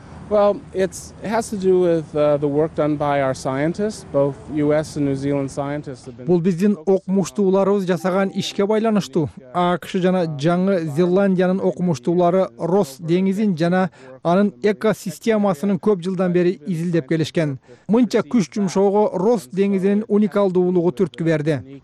Бул биздин окумуштууларыбыз жасаган ишке байланыштуу. АКШ жана Жаңы Зеландиянын окумуштуулары Росс деңизин жана анын экосистемасынын көп жылдан бери изилдеп келишкен. Мынча күч жумшоого Росс деңизинин уникалдуулугу түрткү берди.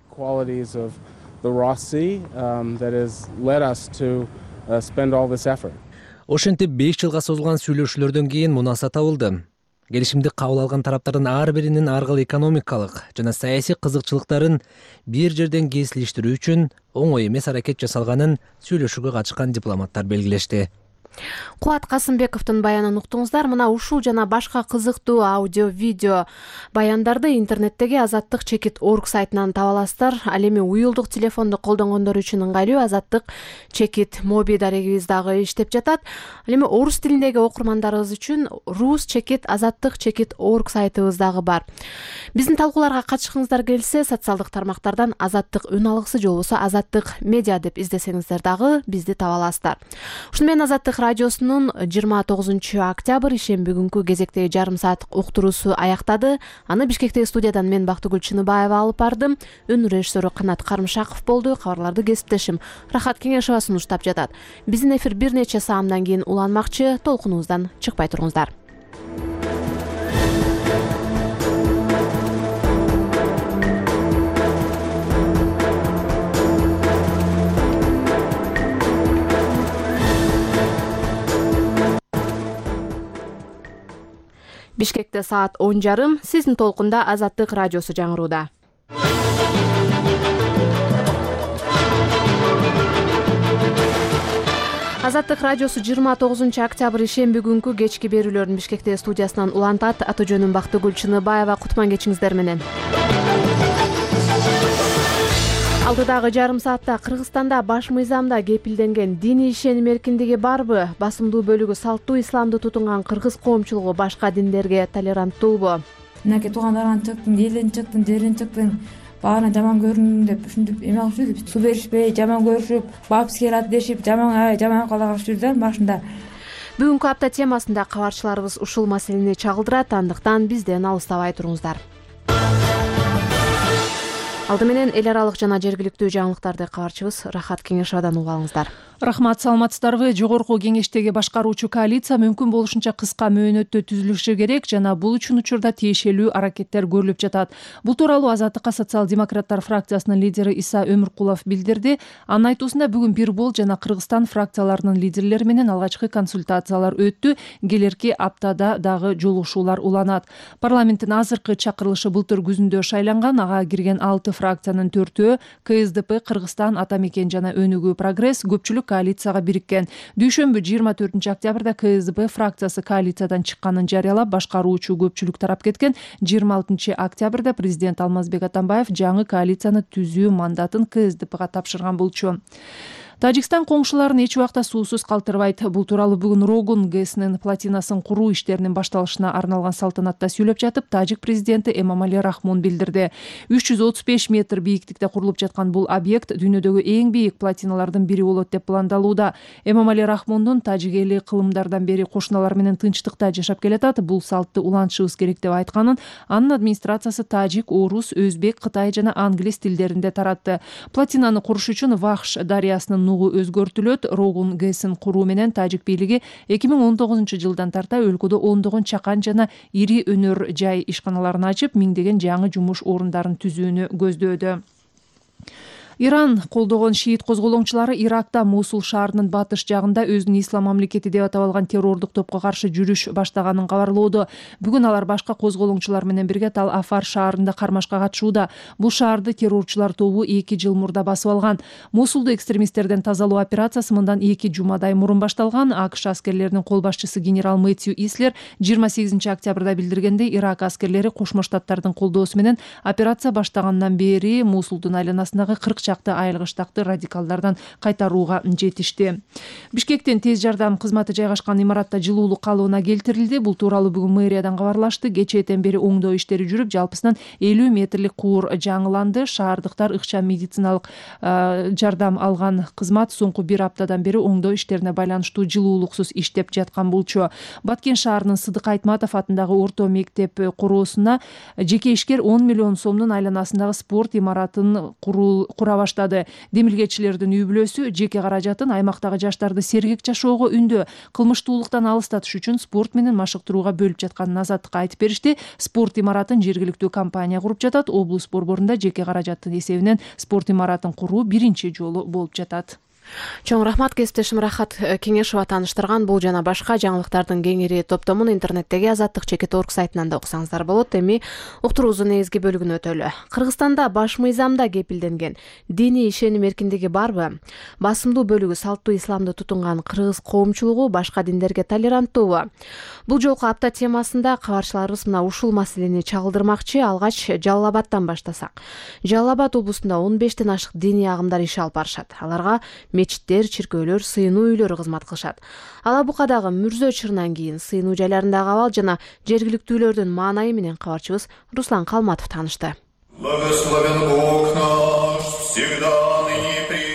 Ошентип 5 жылга созулган сүйлөшүүлөрдөн кийин мунаса табылды. Келишимди кабыл алган тараптардын ар биринин аргыл экономикалык жана саясий кызыкчылыктарын бир жерден кесилиштирүү үчүн оңой эмес аракет жасалганын сүйлөшүүгө катышкан дипломаттар белгилешти. Кубат Касымбековдун баянын уктуңуздар. Мына ушул жана башка кызыктуу аудио, видео баяндарды интернеттеги Азаттык Чекит.org сайтынан таба аласыздар. Ал эми уюлдук телефонду колдонгондор үчүн ыңгайлуу Азаттык Чекит моби дарегибиз дагы иштеп жатат. Ал эми орус тилиндеги окурмандарыбыз үчүн Rus Чекит Азаттык Чекит.org сайтыбыз дагы бар. Биздин талкууларга катышкыңыздар келсе, социалдык тармактардан Азаттык үн алгысы же болбосо Азаттык медиа деп издесеңиздер дагы бизди таба аласыздар. Ушуну менен Азаттык радиосунун 29 ишемби күнкү кезектеги жарым сааттык уктуруусу аяктады. Аны Бишкектеги студиядан мен Бактыгүл Чыныбаева алып бардым. Өнү режиссеру Канат Карымшаков болду. Кабарларды кесиптешим Рахат Кеңешова сунуштап жатат. Биздин эфир бир нече саамдан кийин уланмакчы. Толкунубуздан чыкпай туруңуздар. Бишкекте саат 10:30. Сиздин толкунда Азаттык радиосу жаңырууда. Азаттык радиосу 29 октябрь ишемби күнкү кечки берүүлөрүн Бишкектеги студиясынан улантат. Аты жөнүм Бактыгүл Чыныбаева. Кутман кечиңиздер менен. Алдыдагы жарым саатта Кыргызстанда баш мыйзамда кепилденген диний ишеним эркиндиги барбы? Басымдуу бөлүгү салттуу исламды тутунган кыргыз коомчулугу башка диндерге толеранттуубу? Мынакей туугандардан чыктың, элден чыктың, жерден чыктың, баарына жаман көрүндүң деп ушинтип эме кылып жүрдү. Суу беришпей, жаман көрүшүп, бабский рад дешип, жаман калагар жүрдү башында. Бүгүнкү апта темасында кабарчыларыбыз ушул маселени чагылдырат, андыктан бизден алыстабай туруңуздар. Алды менен эл аралык жана жергиликтүү жаңылыктарды кабарчыбыз Рахат Кеңешовадан угуп алыңыздар. Рахмат, саламатсыздарбы? Жогорку кеңештеги башкаруучу коалиция мүмкүн болушунча кыска мөөнөттө түзүлүшү керек жана бул үчүн учурда тиешелүү аракеттер көрүлүп жатат. Бул тууралуу Азаттыкка социал-демократтар фракциясынын лидери Иса Өмүркулов билдирди. Анын айтуусунда бүгүн Бир Бол жана Кыргызстан фракцияларынын лидерлери менен алгачкы консультациялар өттү. Келерки аптада дагы жолугушуулар уланат. Парламенттин азыркы чакырылышы былтыр күзүндө шайланган. Ага кирген 6 фракциянын 4-өө КСДП, Кыргызстан, Ата Мекен жана Өнүгүү Прогресс көпчүлүк коалицияга бириккен. Дүйшөмбү 24 октябрда КСДП фракциясы коалициядан чыкканын жарыялап, башкаруучу көпчүлүк тарап кеткен. 26 октябрда президент Алмазбек Атамбаев жаңы коалицияны түзүү мандатын КСДПга тапшырган болчу. Тажикстан коңшуларын эч убакта суусуз калтырбайт. Бул тууралуу бүгүн Рогун ГЭСинин плотинасын куруу иштеринин башталышына арналган салтанатта сүйлөп жатып, тажик президенти Эмомали Рахмон билдирди. 335 метр бийиктикте курулуп жаткан бул объект дүйнөдөгү эң бийик плотиналардын бири болот деп пландалууда. Эмомали Рахмондун тажик эли кылымдардан бери кошуналар менен тынчтыкта жашап келатат. Бул салтты улантышыбыз керек деп айтканын, анын администрациясы тажик, орус, өзбек, кытай жана англис тилдеринде таратты. Плотинаны куруш үчүн Вахш дарыясынын өзгөртүлөт. Рогун ГЭСин куруу менен тажик бийлиги 2019 жылдан тарта өлкөдө ондогон чакан жана ири өнөр жай ишканаларын ачып, миңдеген жаңы жумуш орундарын түзүүнү көздөөдө. Иран колдогон шиит козголоңчулары Иракта Мусул шаарынын батыш жагында өзүнүн ислам мамлекети деп аталган террордук топко каршы жүрүш баштаганын кабарлоодо. Бүгүн алар башка козголоңчулар менен бирге Тал-Афар шаарында кармашка катышууда. Бул шаарды террорчулар тобу 2 жыл мурда басып алган. Мусулду экстремисттерден тазалоо операциясы мындан 2 жумадай мурун башталган. АКШ аскерлеринин кол башчысы генерал Мэтью Ислер 28 октябрда билдиргендей, Ирак аскерлери Кошмо Штаттардын колдоосу менен операция баштагандан бери Мусулдун айланасындагы 40 айылгыштакты радикалдардан кайтарууга жетишти. Бишкектен тез жардам кызматы жайгашкан имаратта жылуулук калыбына келтирилди. Бул тууралуу бүгүн мэриядан кабарлашты. Кечээден бери оңдоо иштери жүрүп, жалпысынан 50 метрлик куур жаңыланды. Шаардыктар ыкчам медициналык жардам алган кызмат соңку 1 аптадан бери оңдоо иштерине байланыштуу жылуулуксуз иштеп жаткан болчу. Баткен шаарынын Сыдык Айтматов атындагы орто мектеп короосуна жеке ишкер 10 миллион сомдун айланасындагы спорт имаратын кура баштады. Демилгечилердин үй бүлөсү жеке каражатын аймактагы жаштарды сергек жашоого үндөө, кылмыштуулуктан алыстатыш үчүн спорт менен машыктырууга бөлүп жатканын Азаттыкка айтып беришти. Спорт имаратын жергиликтүү компания куруп жатат. Облус борборунда жеке каражаттын эсебинен спорт имаратын куруу биринчи жолу болуп жатат. Чоң рахмат, кесиптешим Рахат Кеңешова тааныштырган бул жана башка жаңылыктардын кеңири топтомун интернеттеги azattik.org сайтынан да окусаңыздар болот. Эми уктуруубуздун негизги бөлүгүнө өтөлү. Кыргызстанда баш мыйзамда кепилденген диний ишеним эркиндиги барбы? Басымдуу бөлүгү салттуу исламды тутунган кыргыз коомчулугу башка диндерге толеранттуубу? Бул жолку апта темасында кабарчыларыбыз мына ушул маселени чагылдырмакчы. Алгач Жалал Абадтан баштасак. Жалал Абад облусунда 15тен ашык диний агымдар иш алып барышат. Аларга мечиттер, чиркөөлөр, сыйынуу үйлөрү кызмат кылышат. Ала Букадагы Мүрзө чырынан кийин сыйынуу жайларындагы абал жана жергиликтүүлөрдүн маанайы менен кабарчыбыз Руслан Калматов таанышты.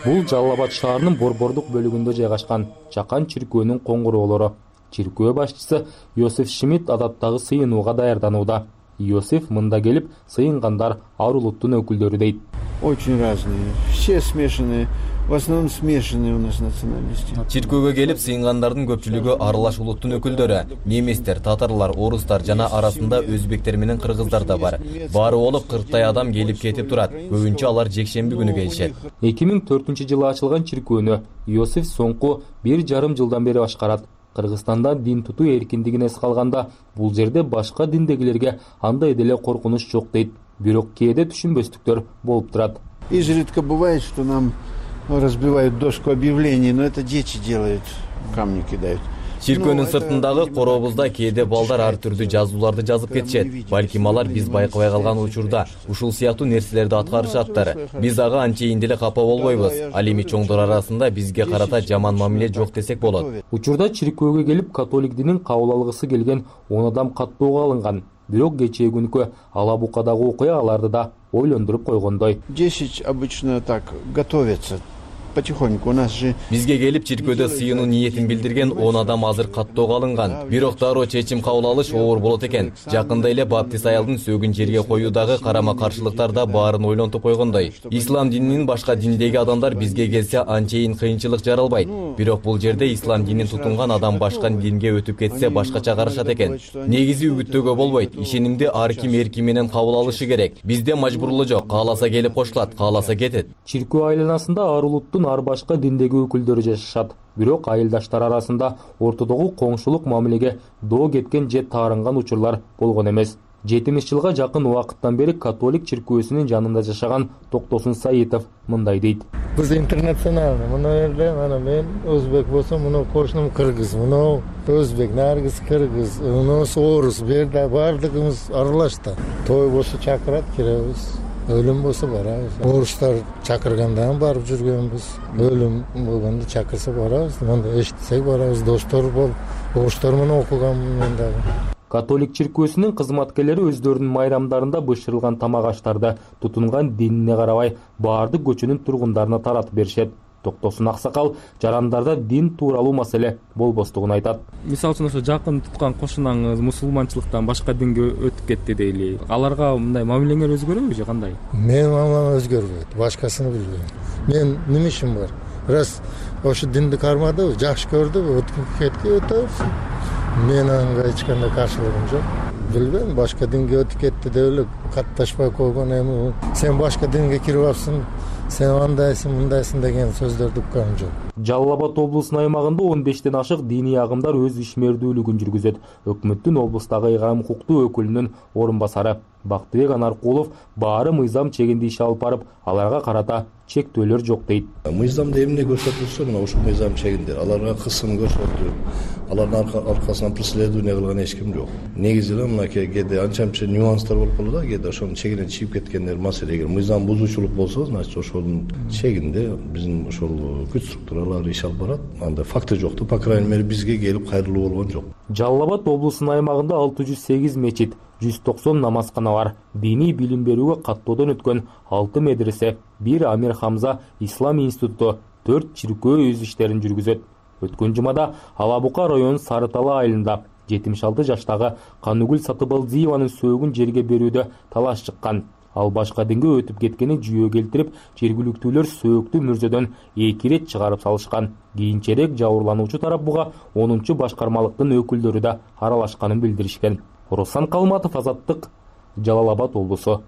Бул Жалал Абад шаарынын борбордук бөлүгүндө жайгашкан Чакан чиркөөнүн коңгуроолору. Чиркөө башчысы Йосиф Шмидт адаттагы сыйынууга даярданууда. Йосиф мында келип сыйынгандар ар улуттун өкүлдөрү дейт. Очень разные, все смешанные. В основном смешанные у нас национальности. Чиркөөгө келип сыйынгандардын көпчүлүгү аралаш улуттун өкүлдөрү. Неместер, татарлар, орустар жана арасында өзбектер менен кыргыздар да бар. Баары болуп 40 адам келип кетип турат. Көбүнчө алар жекшемби күнү келишет. 2004-жылы ачылган чиркөөнү Йосиф соңку 1,5 жылдан бери башкарат. Кыргызстанда дин тутуу эркиндигин эске алганда, бул жерде башка диндегилерге андай деле коркунуч жок дейт. Бирок кээде түшүнбөстүктөр болуп турат. Изредка бывает, что нам разбивают доску объявлений, но это дети делают, камни кидают. Чиркөөнүн сыртындагы коробузда кээде балдар ар түрдүү жазууларды жазып кетишет. Балким алар биз байкабай калган учурда ушул сыяктуу нерселерди аткарышаттыр. Биз ага анчейин деле капа болбойбуз. Ал эми чоңдор арасында бизге карата жаман мамиле жок десек болот. Учурда чиркөөгө келип католик динин кабыл алгысы келген 10 адам каттоого алынган. Бирок кечээ күнкү Ала Букадагы окуяларды да ойлондуруп койгондой. 10 обычно так готовятся. Потихоньку у нас же бизге келип чиркөөдө сыйынуу ниетин билдирген 10 адам азыр каттоого алынган. Бирок дароо чечим кабыл алыш оор болот экен. Жакында эле баптист аялдын сөөгүн жерге коюудагы карама каршылыктар да баарын ойлонтуп койгондой. Ислам дининин башка диндеги адамдар бизге келсе анчейин кыйынчылык жаралбайт. Бирок бул жерде ислам динин тутунган адам башка динге өтүп кетсе башкача карашат экен. Негизи үгүттөөгө болбойт. Ишенимди ар ким эрки менен кабыл алышы керек. Бизде мажбурлуу жок. Кааласа келип кошулат, кааласа кетет. Чиркөө айланасында ар улуттун ар башка диндеги өкүлдөрү жашашат. Бирок айылдаштар арасында ортодогу коңшулук мамилеге доо кеткен же таарынган учурлар болгон эмес. 70 жылга жакын убакыттан бери католик чиркөөсүнүн жанында жашаган Токтосун Саитов мындай дейт. Биз интернациональный. Мына жерде мана мен өзбек болсом, мына кошунум кыргыз, мына өзбек, наргыз кыргыз, мына орус, берде бардыгыбыз аралашта. Той болсо чакырат, киребиз. Өлүм болсо барабыз. Орустар чакыргандан барып жүргөнбүз. Өлүм болгондо чакырса барабыз. Мында эшитсек барабыз. Достор болуп, орустар менен окуганмын мен дагы. Католик чиркөөсүнүн кызматкерлери өздөрүнүн майрамдарында бышырылган тамак аштарды тутунган динине карабай баардык көчөнүн тургундарына таратып беришет. Токтосун аксакал жарандарда дин тууралуу маселе болбостугун айтат. Мисалы үчүн ошо жакын туткан кошунаңыз мусулманчылыктан башка динге өтүп кетти дейли. Аларга мындай мамилеңер өзгөрөбү же кандай? Менин мамилем өзгөрбөйт. Башкасын билбейм. Мен неме ишим бар? Раз ошо динди кармадыбы, жакшы көрдүбү, өтүп кетти, өтөбүз. Мен ага эч кандай каршылыгым жок. Билбейм, башка динге өтүп кетти деп эле катташпай койгон эми сен башка динге кирип апсың. Сен андайсың, мындайсың деген сөздөрдү укканым жок. Жалал Абад облусунун аймагында 15ден ашык диний агымдар өз ишмердүүлүгүн жүргүзөт. Өкмөттүн облустагы ыйгарым укуктуу өкүлүнүн орун басары Бактыбек Анаркулов баары мыйзам чегинде иш алып барып, аларга карата чектөөлөр жок дейт. Мыйзамда эмне көрсөтүлсө, мына ушул мыйзам чегинде аларга кысым көрсөтүлүп, алардын аркасынан преследование кылган эч ким жок. Негизи эле мына кээде анча-мынча нюанстар болуп калат, кээде ошонун чегинен чыгып кеткендер маселе. Эгер мыйзам бузуучулук болсо, значит ошонун чегинде биздин ошол күч структуралары иш алып барат. Анда факты жокту, по крайней мере бизге келип кайрылуу болгон жок. Жалал Абад облусунун аймагында 608 мечит, 190 намазкана бар. Диний билим берүүгө каттоодон өткөн 6 медресе, 1 Амир Хамза Ислам институту, 4 чиркөө өз иштерин жүргүзөт. Өткөн жумада Ала Бука районунун Сарыталы айылында 76 жаштагы Каныгүл Сатыбалдиеванын сөөгүн жерге берүүдө талаш чыккан. Ал башка динге өтүп кеткени жүйө келтирип, жергиликтүүлөр сөөктү мүрзөдөн 2 рет чыгарып салышкан. Кийинчерээк жабырлануучу тарап буга 10-чу башкармалыктын өкүлдөрү да аралашканын билдиришкен. Руслан Калматов, Азаттык, Жалал Абад облусу.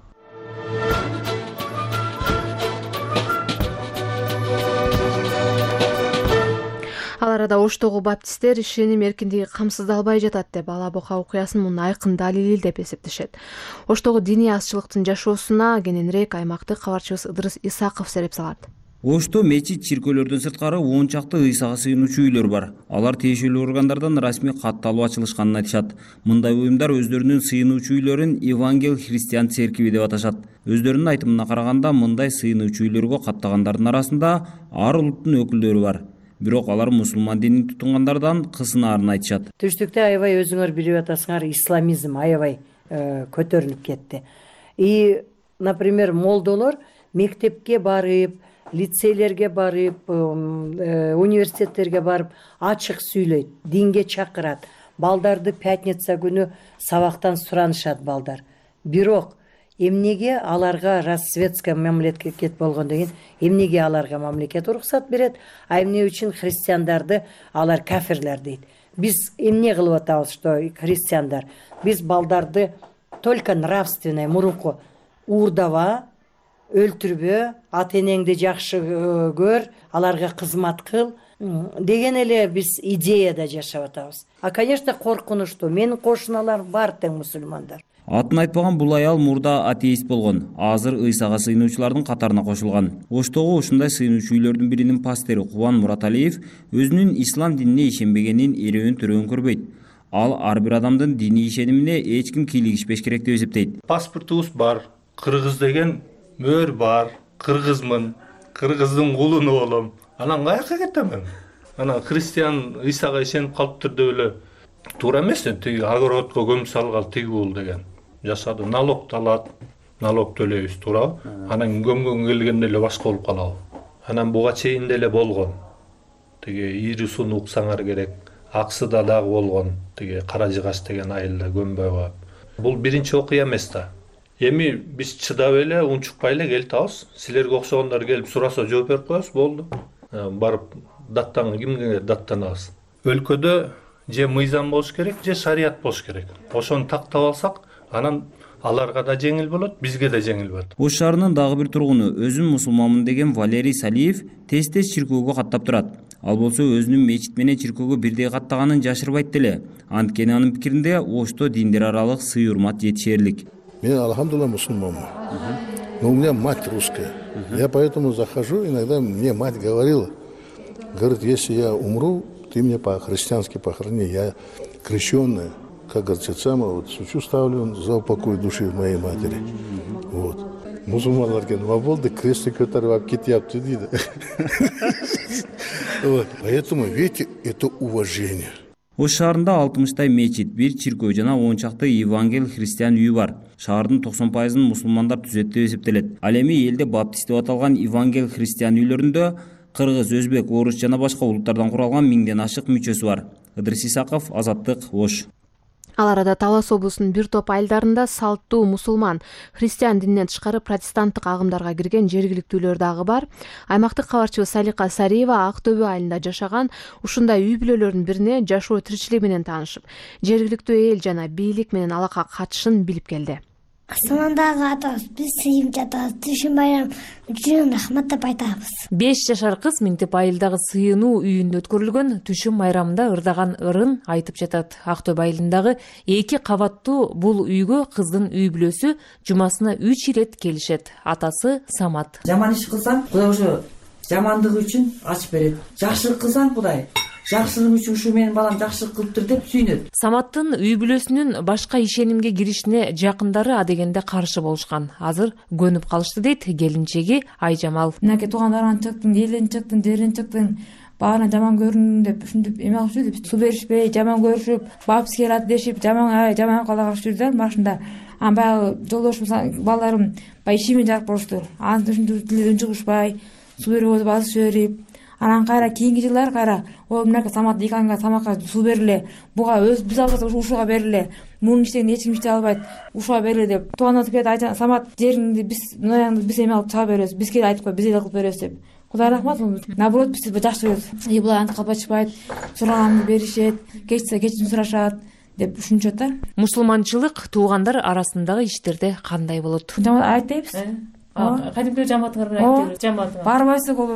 Ал арада Оштогу баптисттер ишеним эркиндиги камсыздалбай жатат деп Ала Бука окуясын муну айкын далил деп эсептешет. Оштогу диний азчылыктын жашоосуна кененирээк аймактык кабарчыбыз Ыдырыс Исаков сереп салат. Ошто мечит, чиркөөлөрдөн сырткары 10 чакты ыйсага сыйынуучу үйлөр бар. Алар тиешелүү органдардан расмий катталып ачылышканын айтышат. Мындай уюмдар өздөрүнүн сыйынуучу үйлөрүн Евангел христиан церкви деп аташат. Өздөрүнүн айтымына караганда, мындай сыйынуучу үйлөргө каттагандардын арасында ар улуттун өкүлдөрү бар. Бирок алар мусулман динин тутунгандардан кысынаарын айтышат. Түштүктө аябай өзүңөр билип атасыңар, исламизм аябай көтөрүлүп кетти. Например, молдолор мектепке барып, лицейлерге барып, университеттерге барып ачык сүйлөйт, динге чакырат. Балдарды пятница күнү сабактан суранышат балдар. Бирок эмнеге аларга светская мамлекет болгондон кийин эмнеге аларга мамлекет уруксат берет, а эмне үчүн христиандарды алар кафирлер дейт. Биз эмне кылып атабыз, что христиандар? Биз балдарды только нравственный, мурунку уурдаба, өлтүрбө, ата энеңди жакшы көр, аларга кызмат кыл деген эле биз идеяда жашап атабыз. А конечно коркунучтуу. Менин кошуналарым бар тең мусулмандар. Атын айтпаган бул аял мурда атеист болгон. Азыр ыйсага сыйынуучулардын катарына кошулган. Оштогу ушундай сыйынуучу үйлөрдүн биринин пастыры Кубан Мураталиев өзүнүн ислам динине ишенбегенин эрөөн-төрөөн көрбөйт. Ал ар бир адамдын диний ишенимине эч ким кийлигишпеш керек деп эсептейт. Паспортубуз бар, кыргыз деген мөр бар, кыргызмын, кыргыздын кулуну болом. Анан каяка кетем мен? Анан христиан ыйсага ишенип калыптыр деп эле туура эмес да, тиги огородко көмүп салгал тиги бул деген. Жасады, налог алат, налог төлөйбүз, туурабы? Анан көмгөнгө келгенде эле башка болуп калабы. Анан буга чейин деле болгон. Тиги иирисуну уксаңар керек, Аксыда дагы болгон, тиги Кара Жыгач деген айылда көмбөй коюп. Бул биринчи окуя эмес да. Эми биз чыдап эле, унчукпай эле келтабыз. Силерге окшогондор келип сураса жооп берип коебуз, болду. Барып кимге даттанабыз. Өлкөдө же мыйзам болуш керек, же шарият болуш керек. Ошону тактап алсак, анан аларга да жеңил болот, бизге да жеңил болот. Ош шаарынын дагы бир тургуну өзүн мусулманмын деген Валерий Салиев тез-тез чиркөөгө каттап турат. Ал болсо өзүнүн мечит менен чиркөөгө бирдей каттаганын жашырбайт деле. Анткени анын пикиринде Ошто диндер аралык сый-урмат жетишерлик. Мен, алхамдулилlah, мусульманмын. Но у меня мать русская. Я поэтому захожу, иногда мне мать говорила, говорит, если я умру, ты меня по-христиански похорони, я крещенная, как говорится, вот свечу ставлю за упокой души моей матери. Вот. Мусульмандар кен болды, крестик көтөрүп алып кетиптир дейді. Поэтому, видите, это уважение. Ош шаарында 60 мечит, бир чиркөө жана 10 чакты евангел христиан үйү бар. Шаардын 90%-ын мусулмандар түзөт деп эсептелет. Ал эми элде баптист деп аталган евангел христиан үйлөрүндө кыргыз, өзбек, орус жана башка улуттардан куралган 1000ден ашык мүчөсү бар. Ыдырыс Исаков, Азаттык, Ош. Ал арада Талас облусунун бир топ айылдарында салттуу мусулман, христиан дининен тышкары протестанттык агымдарга кирген жергиликтүүлөр дагы бар. Аймактык кабарчыбыз Салика Сариева Ак Төбө айылында жашаган ушундай үй бүлөлөрдүн бирине жашоо тиричилиги менен таанышып, жергиликтүү эл жана бийлик менен алакка катышын билип келди. Астанадагы атабыз, биз сыйым жатабыз, Түшүн байрам үчүн рахмат деп айтабыз. 5 жашар кыз Миңтеп айылдагы сыйынуу үйүндө өткөрүлгөн Түшүн байрамында ырдаган ырын айтып жатат. Ак Төбө айылындагы 2 кабаттуу бул үйгө кыздын үй бүлөсү жумасына 3 ирет келишет. Атасы Самат. Жаман иш кылсаң, Кудай ошо жамандыгы үчүн ачып берет. Жакшылык кылсаң, Кудай жакшылык үчүн ушу менин балам жакшылык кылыптыр деп сүйүнөт. Саматтын үй бүлөсүнүн башка ишенимге киришине жакындары адегенде каршы болушкан. Азыр көнүп калышты дейт келинчеги Айжамал. Мынакей туугандардан чыктың, элден чыктың, дерден чыктың, баарына жаман көрүндүң деп ушинтип эме кылып жүрдү. Су беришпей, жаман көрүшүп, бап сиерат дешип, жаман калагап жүрдү. Башында баягы жолдошум, балдарым баягы ишимен жарык болушту. Анын ушинтип тилден чыгышпай, су берип басып жиберип, анан кайра кийинки жылдары кайра мынакей Самат иканга тамакка суу бериле, буга биз албасак ушуга бериле, мунун иштегенин эч ким иштей албайт, ушуга бериле деп. Туугандарды келип айтат, Самат жериңди биз ноягыңды биз эме алып чыга беребиз, бизге айтып кой, биз эле кылып беребиз деп. Кудай рахмат, наоборот бизди жакшы көрөт. Булар антип калбашпайт, сураганымды беришет, кечсе кечирим сурашат деп ушунчот да. Мусулманчылык туугандар арасындагы иштерде кандай болот? Айтпайбыз. Кадимки жамаатыңар менен айтты. Жамаатыңар. Барбайсың, ол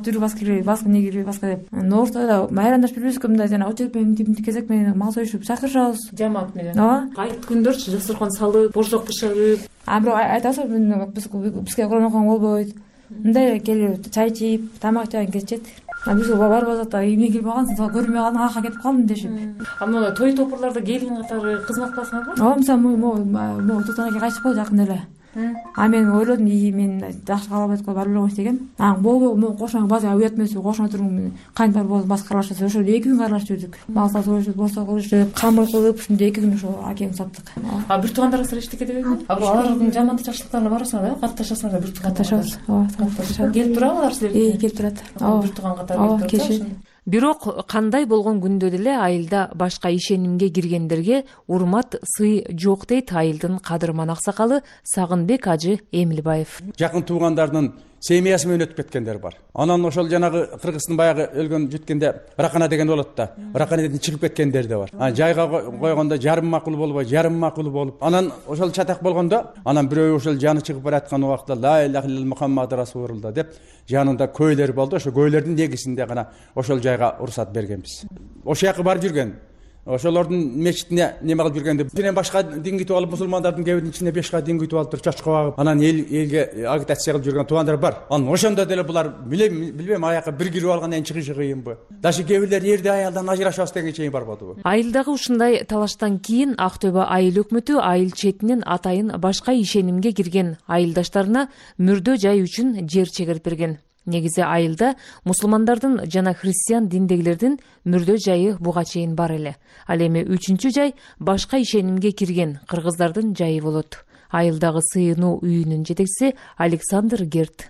баска не кирбей баска деп. Ноортойда майрамдашып жүрбүз кымда жана очередь менен кезек менен мал союшуп чакырышабыз. Жамаат менен. Кайт күндөрчү дасторкон салып, боржок бышырып. Бирок айтасыз, бизге Куран окуган болбойт. Мындай келип чай ичип, тамак жеген кетишет. Биз барбыз ата, эмне келип калгансың, көрмөй калдың, ака кетип калдым дешип. Мына той топурларда келин катары кызмат кыласыңарбы? Мисалы Тутан аке кайтып калды жакында эле. А мен ойлодум, мен жакшы кабыл албайт бар эле кош деген. Болбойт, кошуна базага уят эмес, кошуна туруп кантип бар болуп башка карлашса, ошо 2 күн карлашып жүрдүк. Мал сатып, болсо кылышып, камыр кылып, ушундай 2 күн ошо акем саттык. Бир туугандарыңыздар эчтеке дебейби? Алардын жамандык жакшылыктарына барасыңар да? Катташасыңар да бир тууган. Катташабыз. Ооба, келип турабы алар силерге? Келип турат. Бир тууган катары келип турат. Бирок кандай болгон күндө деле айылда башка ишенимге киргендерге урмат, сый жок дейт айылдын кадырман аксакалы Сагынбек ажы Эмилбаев. Жакын туугандардын семьясы менен өтүп кеткендер бар. Анан ошол жанагы кыргыздын баягы өлгөн жүткөндө ракана деген болот да. Раканаден чыгып кеткендер да бар. Жайга койгондо жарым макул болбой, жарым макул болуп. Анан ошол чатак болгондо, анан бирөө ошол жаны чыгып бараткан убакта ла иляха илlalloh Мухаммад расулулла деп жанында көйлөр болду. Ошо көйлөрдүн негизинде гана ошол жайга уруксат бергенбиз. Ошол жака барып жүргөн. Ошолордун мечитине неме кылып жүргөндө бирен башка дин күтүп алып, мусулмандардын кебинин ичинде 5 дин күтүп алып туруп чачка багып, анан элге агитация кылып жүргөн туугандар бар. Анан ошондо деле булар билбейм, аяка бир кирип алгандан кийин чыгышы кыйынбы? Даже кээ бирлер эрди аялдан ажырашабыз деген чейин бар болдубу? Айылдагы ушундай талаштан кийин Ак Төбө айыл өкмөтү айыл четинен атайын башка ишенимге кирген айылдаштарына мүрдө жай үчүн жер чегирип берген. Негизи айылда мусулмандардын жана христиан диндегилердин мүрдө жайы буга чейин бар эле. Ал эми 3-чү жай башка ишенимге кирген кыргыздардын жайы болот. Айылдагы сыйынуу үйүнүн жетекчиси Александр Герт.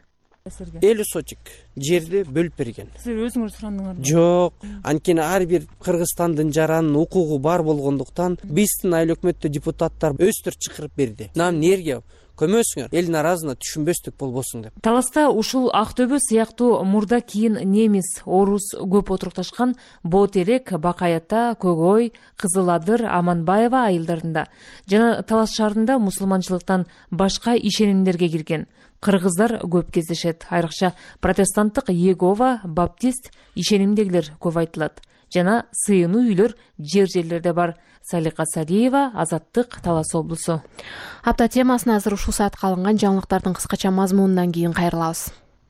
50 сотик жерди бөлүп берген. Сиз өзүңүз сурандыңарбы? Жок, анткени ар бир Кыргызстандын жаранын укугу бар болгондуктан биздин айыл өкмөттө депутаттар өстөр чакырып берди. Нам нерге көмөсүңөр, элдин аразына түшүнбөстүк болбосун деп. Таласта ушул Ак Төбө сыяктуу мурда кийин немис, орус көп отурукташкан Боотерек, Бакаята, Көгөй, Кызыл Адыр, Аманбаева айылдарында жана Талас шаарында мусулманчылыктан башка ишенимдерге кирген кыргыздар көп кездешет. Айрыкча протестанттык Иегова, баптист ишенимдегилер көп айтылат. Жана сыйынуу үйлөр жерлерде бар. Салика Сариева, Азаттык, Талас облусу. Апта темасына азыр ушул саатка алынган жаңылыктардын кыскача мазмунунан кийин кайрылабыз.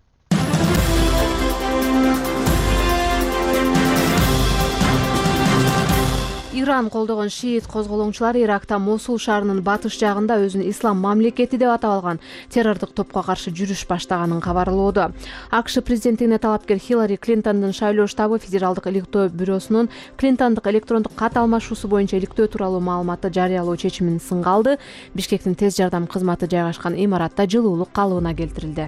Иран колдогон шиит козголоңчулар Иракта Мосул шаарынын батыш жагында өзүн ислам мамлекети деп атап алган террордук топко каршы жүрүш баштаганын кабарлоодо. АКШ президентине талапкер Хиллари Клинтондун шайлоо штабы Федералдык иликтөө бюросунун Клинтондук электрондук кат алмашуусу боюнча иликтөө тууралуу маалыматты жарыялоо чечимин сынга алды. Бишкектин тез жардам кызматы жайгашкан имаратта жылуулук калыбына келтирилди.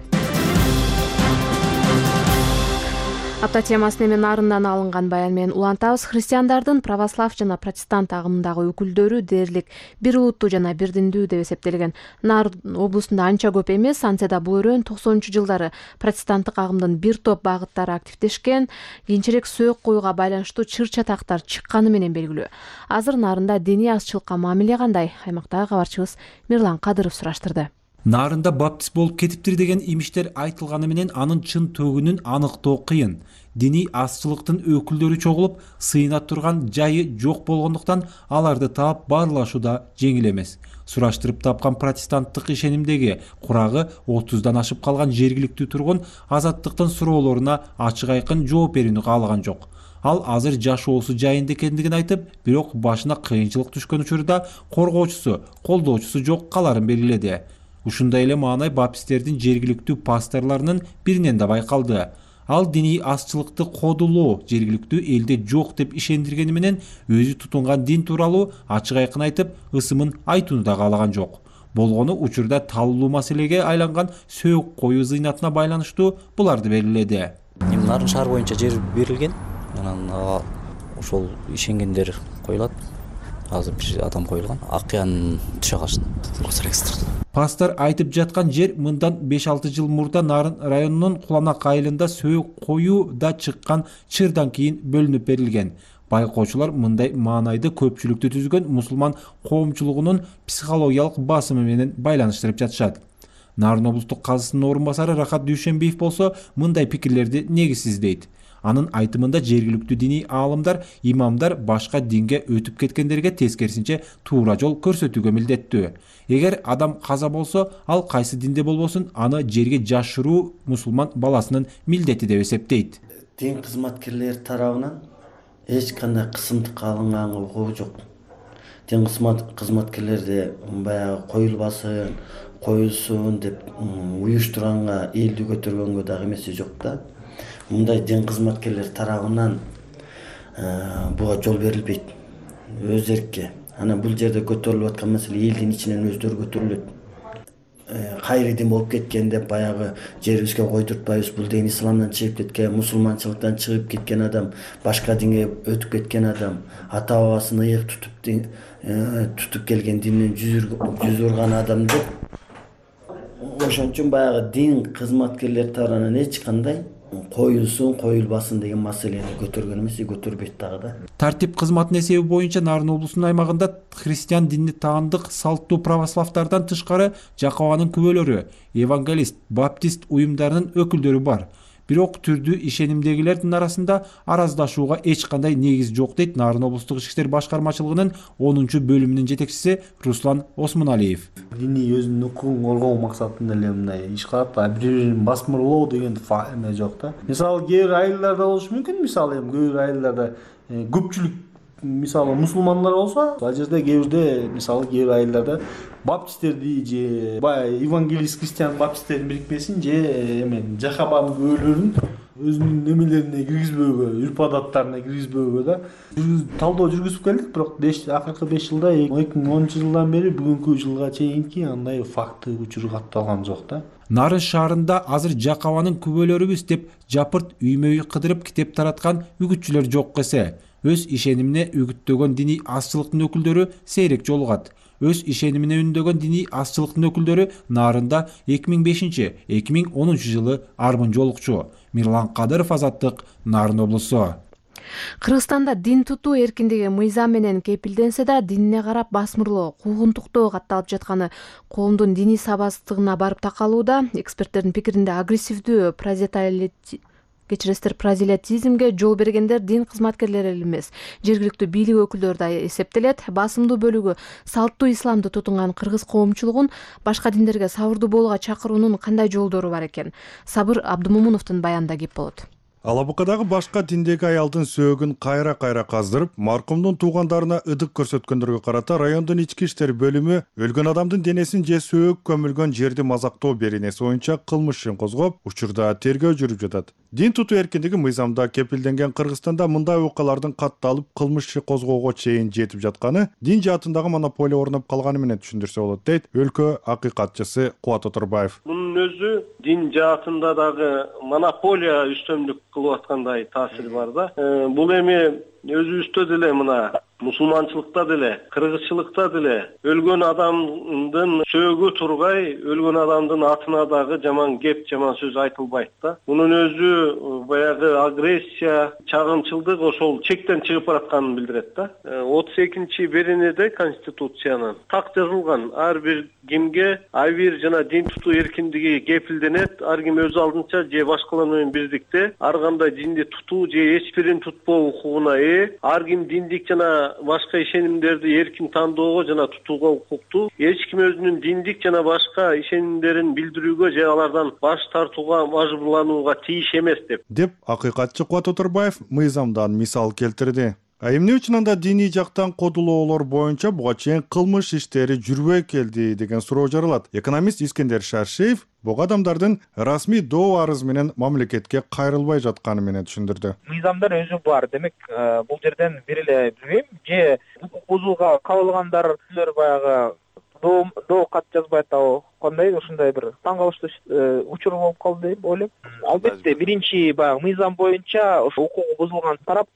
Апта темасын эми нарындан алынган баян менен улантабыз. Христиандардын православ жана протестант агымындагы өкүлдөрү дээрлик бир улуттуу жана бир диндүү деп эсептелген. Нарын облусунда анча көп эмес, антсе да бул өрөөн 90-чу жылдары протестанттык агымдын бир топ багыттары активдешкен, кийинчерээк сөөк коюуга байланыштуу чыр чатактар чыкканы менен белгилүү. Азыр нарында диний азчылыкка мамиле кандай? Аймактагы кабарчыбыз Мирлан Кадыров сураштырды. Нарында баптист болуп кетиптир деген имиштер айтылганы менен анын чын төгүнүн аныктоо кыйын. Диний азчылыктын өкүлдөрү чогулуп, сыйына турган жайы жок болгондуктан аларды таап баарлашуу да жеңил эмес. Сураштырып тапкан протестанттык ишенимдеги курагы 30дан ашып калган жергиликтүү тургун Азаттыктын суроолоруна ачык айкын жооп берүүнү каалаган жок. Ал азыр жашоосу жайында экендигин айтып, бирок башына кыйынчылык түшкөн учурда коргоочусу, колдоочусу жок каларын белгиледи. Ушундай эле маанай баптисттердин жергиликтүү пасторларынын биринен да байкалды. Ал диний азчылыкты кодулоо жергиликтүү элде жок деп ишендиргени менен өзү тутунган дин тууралуу ачык айкын айтып, ысымын айтууну да каалаган жок. Болгону учурда талуулуу маселеге айланган сөөк коюу зыйнатына байланыштуу буларды белгиледи. Нарын шаар боюнча жер берилген, анан ошол ишенгендер коюлат. Азыр бир адам коюлган. Акыян түшө калышты. Пастор айтып жаткан жер мындан 5-6 жыл мурда Нарын районунун Куланак айылында сөөк коюу да чыккан чырдан кийин бөлүнүп берилген. Байкоочулар мындай маанайды көпчүлүктү түзгөн мусулман коомчулугунун психологиялык басымы менен байланыштырып жатышат. Нарын облустук казысынын орун басары Рахат Дүйшенбиев болсо мындай пикирлерди негизсиз дейт. Анын айтымында жергиликтүү диний аалымдар, имамдар башка динге өтүп кеткендерге тескерисинче туура жол көрсөтүүгө милдеттүү. Эгер адам каза болсо, ал кайсы динде болбосун, аны жерге жашыруу мусулман баласынын милдети деп эсептейт. Дин кызматкерлери тарабынан эч кандай кысымдыкка алынган угуу жок. Дин кызматкерлерди баягы коюлбасын, коюлсун деп уюштурганга, элди көтөргөнгө дагы эмеси жок да. Мындай дин кызматкерлер тарабынан буга жол берилбейт. Өз эркке. Анан бул жерде көтөрүлүп аткан маселе элдин ичинен өздөрү көтөрүлөт. Кайры дин болуп кеткен деп баягы жерибизге койдуртпайбыз. Бул дин исламдан чыгып кеткен, мусулманчылыктан чыгып кеткен адам, башка динге өтүп кеткен адам, ата бабасын ыйык тутуп келген динден жүз урган адам деп. Ошон үчүн баягы дин кызматкерлер тарабынан эч кандай коюлсун, коюлбасын деген маселени көтөргөн эмес, көтөрбөйт дагы да. Тартип кызматынын эсеби боюнча Нарын облусунун аймагында христиан динине таандык салттуу православтардан тышкары Жакабанын күбөлөрү, евангелист, баптист уюмдарынын өкүлдөрү бар. Бирок түрдүү ишенимдегилердин арасында араздашууга эч кандай негиз жок дейт Нарын облустук ички иштер башкармачылыгынын 10-бөлүмүнүн жетекчиси Руслан Осмоналиев. Диний өзүнүн укугун коргоо максатында эле мындай иш кылат, бири-бирин басмырлоо деген эме жок да. Мисалы кээ бир айылдарда болушу мүмкүн, мисалы эми кээ бир айылдарда көпчүлүк мисалы мусулмандар болсо, ал жерде кээ бирде мисалы кээ бир айылдарда баптисттерди же баягы евангелист христиан баптисттердин бирикмесин же эме Жакабанын күбөлөрүн өзүнүн немелерине киргизбөөгө, үрп адаттарына киргизбөөгө да талдоо жүргүзүп келдик. Бирок акыркы 5 жылда 2010-жылдан бери бүгүнкү жылга чейинки андай факты учур катталган жок да. Нарын шаарында азыр Жакабанын күбөлөрүбүз деп жапырт үймө-үй кыдырып китеп тараткан үгүтчүлөр жок эсе. Өз ишенимине үгүттөгөн диний азчылыктын өкүлдөрү сейрек жолугат. Өз ишенимине үндөгөн диний азчылыктын өкүлдөрү Нарында 2005-2010 жылы армын жолукчу. Мирлан Кадыров, Азаттык, Нарын облусу. Кыргызстанда дин тутуу эркиндиги мыйзам менен кепилденсе да, динине карап басмырлоо, куугунтуктоо катталып жатканы коомдун диний сабазсыздыгына барып такалууда. Эксперттердин пикиринде агрессивдүү прозелитизмге жол бергендер дин кызматкерлери эле эмес, жергиликтүү бийлик өкүлдөрү да эсептелет. Басымдуу бөлүгү салттуу исламды тутунган кыргыз коомчулугун башка диндерге сабырдуу болууга чакыруунун кандай жолдору бар экен? Сабыр Абдымомуновдун баянында кеп болот. Алабукадагы башка диндеги аялдын сөөгүн кайра каздырып, маркумдун туугандарына ыдык көрсөткөндөргө карата райондун ички иштер бөлүмү өлгөн адамдын денесин же сөөк көмүлгөн жерди мазактоо беренеси боюнча кылмыш ишин козгоп, учурда тергөө жүрүп жатат. Дин тутуу эркиндиги мыйзамда кепилденген Кыргызстанда мындай окуялардын катталып кылмыш иши козгоого чейин жетип жатканы дин жаатындагы монополия орноп калганы менен түшүндүрсө болот дейт өлкө акыйкатчысы Кубат Оторбаев. Мунун өзү дин жаатында дагы монополия үстөмдүк кылып аткандай таасир бар да. Бул эми өзүбүздө деле мына мусулманчылыкта деле, кыргызчылыкта деле өлгөн адамдын сөөгү тургай, өлгөн адамдын атына дагы жаман кеп, жаман сөз айтылбайт да. Мунун өзү баягы агрессия, чагымчылдык ошол чектен чыгып баратканын билдирет да. 32-беренеде Конституциянын так жазылган ар бир кимге ар бир жана дин тутуу эркиндиги кепилденет, ар ким өз алдынча же башкалар менен бирдикте ар кандай динди тутуу же эч бирин тутпоо укугуна ээ, ар ким диндик жана башка ишенимдерди эркин тандоого жана тутууга укуктуу. Эч ким өзүнүн диндик жана башка ишенимдерин билдирүүгө же алардан баш тартууга мажбурланууга тийиш эмес деп акыйкатчы Кубат Оторбаев мыйзамдан мисал келтирди. Эмне үчүн анда диний жактан кодулоолор боюнча буга чейин кылмыш иштери жүрбөй келди деген суроо жаралат. Экономист Искендер Шаршеев буга адамдардын расмий доо арыз менен мамлекетке кайрылбай жатканы менен түшүндүрдү. Мыйзамдар өзү бар. Демек, бул жерден бир эле билбейм, же укук бузууга кабылгандар баягы доо кат жазбай атабы, кандай ушундай бир таң калыштуу учур болуп калды деп ойлойм. Албетте, биринчи баягы мыйзам боюнча ошо укугу бузулган тарап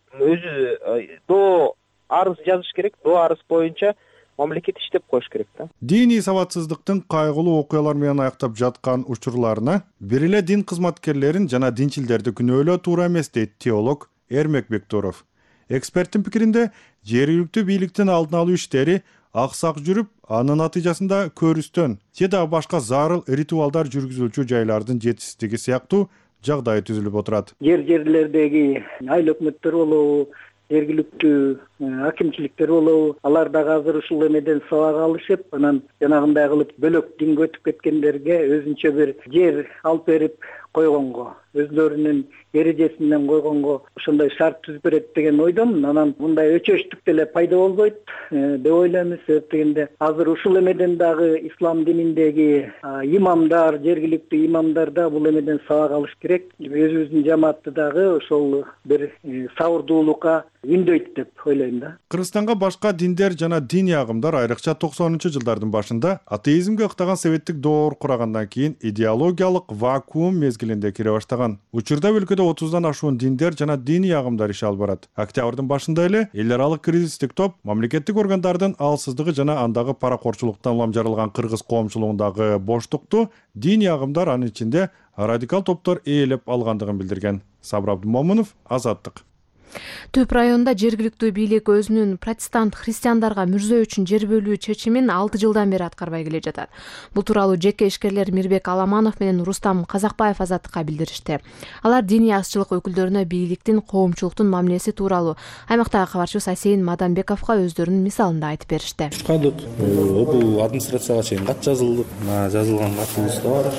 өзү доо арыз жазыш керек, доо арыз боюнча мамлекет иштеп коюш керек да. Диний сабатсыздыктын кайгылуу окуялар менен аяктап жаткан учурларына бир эле дин кызматкерлерин жана динчилдерди күнөөлөө туура эмес дейт теолог Эрмек Бектуров. Эксперттин пикиринде, жергиликтүү бийликтин алдын алуу иштери аксак жүрүп, анын натыйжасында көрүстөн же дагы башка зарыл ритуалдар жүргүзүлчү жайлардын жетишсиздиги сыяктуу жагдай түзүлүп отурат. Жерлердеги айыл өкмөттөр болобу, жергиликтүү акимчиликтер болобу, алар дагы азыр ушул эмеден сабак алышып, анан жанагындай кылып бөлөк динге өтүп кеткендерге өзүнчө бир жер алып берип койгонго, өзлөрүнүн эрежесинен койгонго ошондой шарт түзүп берет деген ойдомун. Анан мындай өчөштүк деле пайда болбойт деп ойлойм. Себеп дегенде азыр ушул эмеден дагы ислам дининдеги имамдар, жергиликтүү имамдар да бул эмеден сабак алыш керек. Өзүбүздүн жамаатты дагы ошол бир сабырдуулукка үндөйт деп ойлойм да. Кыргызстанга башка диндер жана диний агымдар айрыкча 90-жылдардын башында атеизмге ыктаган советтик доор курагандан кийин идеологиялык вакуум мезгилинде кире баштаган. Учурда өлкөдө 30дан ашуун диндер жана диний агымдар иш алып барат. Октябрдын башында эле эл аралык кризистик топ мамлекеттик органдардын алсыздыгы жана андагы паракорчулуктан улам жаралган кыргыз коомчулугундагы боштукту диний агымдар, анын ичинде радикал топтор ээлеп алгандыгын билдирген. Сабыр Абдумомунов, Азаттык. Түп районда жергиликтүү бийлик өзүнүн протестант христиандарга мүрзө үчүн жер бөлүү чечимин 6 жылдан бери аткарбай келе жатат. Бул тууралуу жеке ишкерлер Мирбек Аламанов менен Рустам Казакбаев Азаттыкка билдиришти. Алар диний азчылык өкүлдөрүнө бийликтин коомчулуктун мамилеси тууралуу аймактагы кабарчыбыз Асейин Маданбековго өздөрүнүн мисалында айтып беришти. Чыкадык, бул администрацияга чейин кат жазылды. Жазылган катыбыз да бар.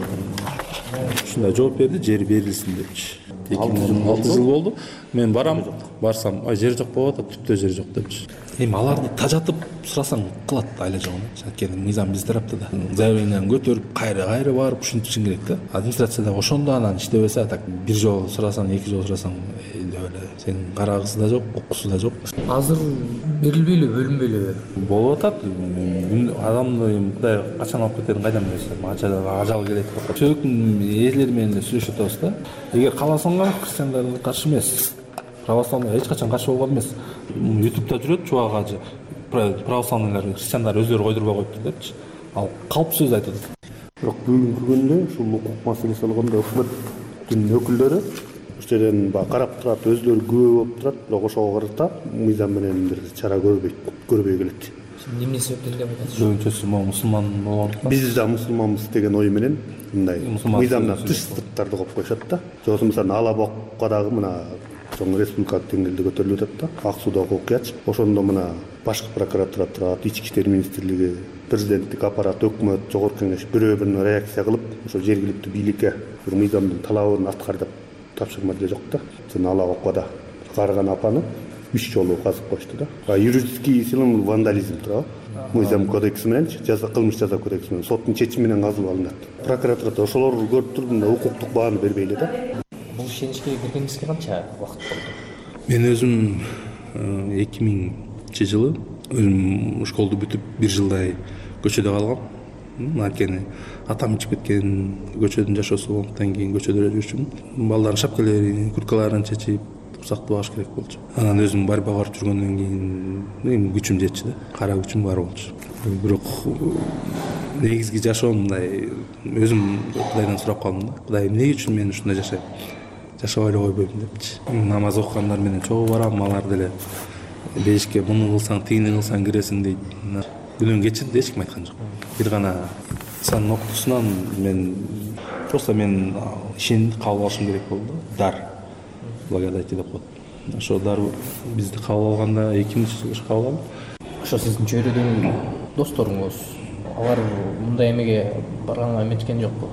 Ушундай жооп берди, жер берилсин депчи. 6 жыл болду. Мен барсам, жер жок болуп атат, түптө жер жок депчи. Эми аларды тажатып сурасаң кылат айла жогун. Анткени мыйзам биз тарапта да. Заявлениени көтөрүп, кайра барып ушинтишин керек да. Администрацияда ошондо анан иштебесе, так бир жолу сурасаң, 2 жолу сурасаң, сенин карагысы да жок, укуусу да жок. Азыр берилбейлби, бөлүнбөйлүбү? Болуп атат. Адамды мындай качан алып кетерин кайдан билесиз? Ажал келет деп. Сөйкүн ээлери менен сүйлөшүп атабыз да. Эгер кааласаңар, христиандардын каршы эмес. Православный эч качан каршы болгон эмес. YouTube'да жүрөт, чубагы православныйлар, христиандар өздөрү койдурбай коюптур депчи. Ал калп сөз айтат. Бирок бүгүнкү күндө ушул укук маселеси алганда өкмөттүн өкүлдөрү ушул жерден карап турат, өздөрү күбө болуп турат, бирок ошого карата мыйзам менен бир чара көрбөй келет. Эмне себептен деп айтасыз? Жөнчөсү мусулман болгондуктан. Биз да мусулманбыз деген ой менен мындай мыйзамдан тыш сырттарды коюп коюшат да. Жоксо мисалы Алабокко дагы мына чоң республикалык деңгээлде көтөрүлүп атат да. Ак суудагы окуяч. Ошондо мына башкы прокуратура турат, Ички иштер министрлиги, президенттик аппарат, өкмөт, жогорку кеңеш бирөө-бирине реакция кылып, ошо жергиликтүү бийликке бир мыйзамдын талабын аткар деп тапшырма деле жок да. Жана Алабокко да карыган апаны 3 жолу казып коюшту да. Юридический силам вандализм туурабы? Мыйзам кодекси менен, кылмыш жаза кодекси менен соттун чечими менен казып алынат. Прокуратурада ошолор көрүп турганда укуктук бааны бербей эле да. Бул ишеничке киргениңизге канча убакыт болду? Мен өзүм 2000-жылы өзүм школду бүтүп 1 жылдай көчөдө калгам. Анткени атам ичип кеткен, көчөдүн жашоосу болгондон кийин көчөдө жүрчүмүн. Балдардын шапкаларын, курткаларын чечип сактап алыш керек болчу. Анан өзүм борьба барып жүргөндөн кийин күчүм жетчи да, кара күчүм бар болчу. Бирок негизги жашоом мындай өзүм Кудайдан сурап калдым да. Кудай эмне үчүн мен ушундай жашайм? Жашабай эле койбойм депчи. Намаз окугандар менен чогуу барам, алар деле бешикке муну кылсаң, тигини кылсаң киресиң дейт. Күнүн кечирди эч ким айткан жок. Бир гана сан ноктусунан мен ишенди кабыл алышым керек болду. Дар благодати деп коет. Ошо дар бизди кабыл алганда 2000-жылы кабыл алды. Ошо сиздин чөйрөдөн досторуңуз, алар мындай эмеге барганга эметкен жокпу?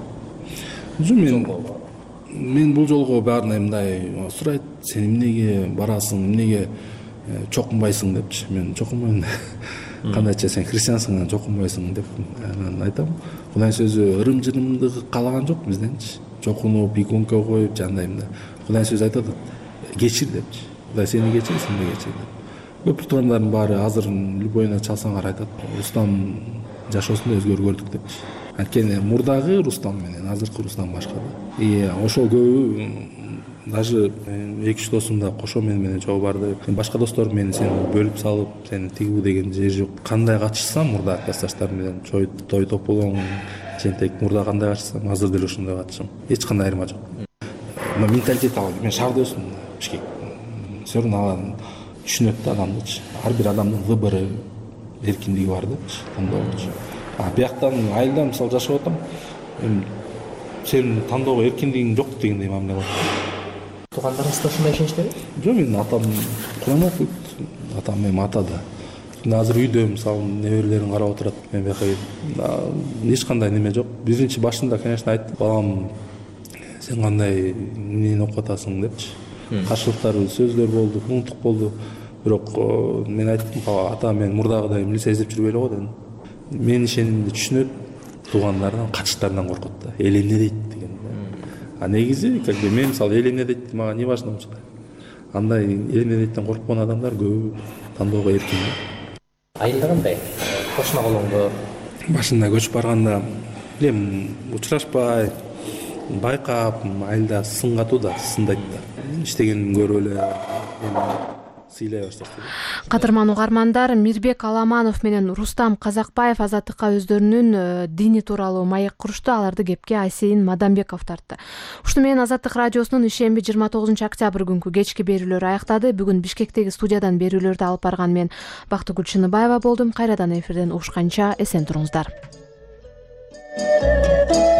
Жок, мен бул жолго баарына мындай сурайт, сен эмнеге барасың, эмнеге чокунбайсың депчи. Мен чокунбайм. Кандайча сен христиансың, чокунбайсың деп анан айтам. Кудай сөзү ырым-жырымды каалаган жок бизденчи. Чокунуп, иконка коюп, жандайм да. Кудай сөзү айтат, кечир депчи. Кудай сени кечир, сен да кечир деп. Көп туугандардын баары азыр любойуна чалсаңар айтат, Рустам жашоосунда өзгөрүү көрдүк депчи. Анткени мурдагы Рустам менен азыркы Рустам башка да. Ошол көбү даже 2-3 досум да кошо менен чогуу барды. Башка досторум мени сени бөлүп салып, сени тигүү деген жер жок. Кандай качышсам мурда классташтар менен той тополоң, жентек мурда кандай качышсам, азыр деле ошондой качышам. Эч кандай айырма жок. Менталитет ал. Мен шаарда өстүм, Бишкек. Все равно алар түшүнөт да адамдычы. Ар бир адамдын выбору, эркиндиги бар депчи, тандоочу. Бияктан айылда мисалы жашап атам, сен тандоого эркиндигиң жок дегендей мамиле кылат. Туугандарыңыз да ушундай ишеничтеби? Жок, мен атам Куран окуйт. Атам эми ата да. Азыр үйдө мисалы неберелерин карап отурат. Мен бияка эч кандай неме жок. Биринчи башында, конечно, айтты, балам сен кандай эмнени окуп атасың депчи. Каршылыктарыбыз сөздөр болду, муңтук болду. Бирок мен айттым, ата мен мурдагыдай милиция издеп жүрбөйлү го дедим. Менин ишенимди түшүнөт, туугандарынан, катыштарынан коркот да. Эл эмне дейт деген. А негизи, как бы мен мисалы эл эмне дейт мага не важно болчу. Андай эл эмне дейттен коркпон адамдар көп, тандоого эркин. Айылда кандай? Кошуна колоңдор. Башында көчүп барганда элем учурашпай, байкап, айылда сын катуу да, сындайт да. Иштегенин көрүп эле сыйлай башташты. Кадырман угармандар, Мирбек Аламанов менен Рустам Казакбаев азаттыкка өздөрүнүн дини тууралуу маек курушту. Аларды кепке Айсейин Мадамбеков тартты. Ушуну менен Азаттык радиосунун ишемби 29 октябрь күнкү кечки берүүлөрү аяктады. Бүгүн Бишкектеги студиядан берүүлөрдү алып барган мен Бактыгүл Чыныбаева болдум. Кайрадан эфирден угушканча эсен туруңуздар.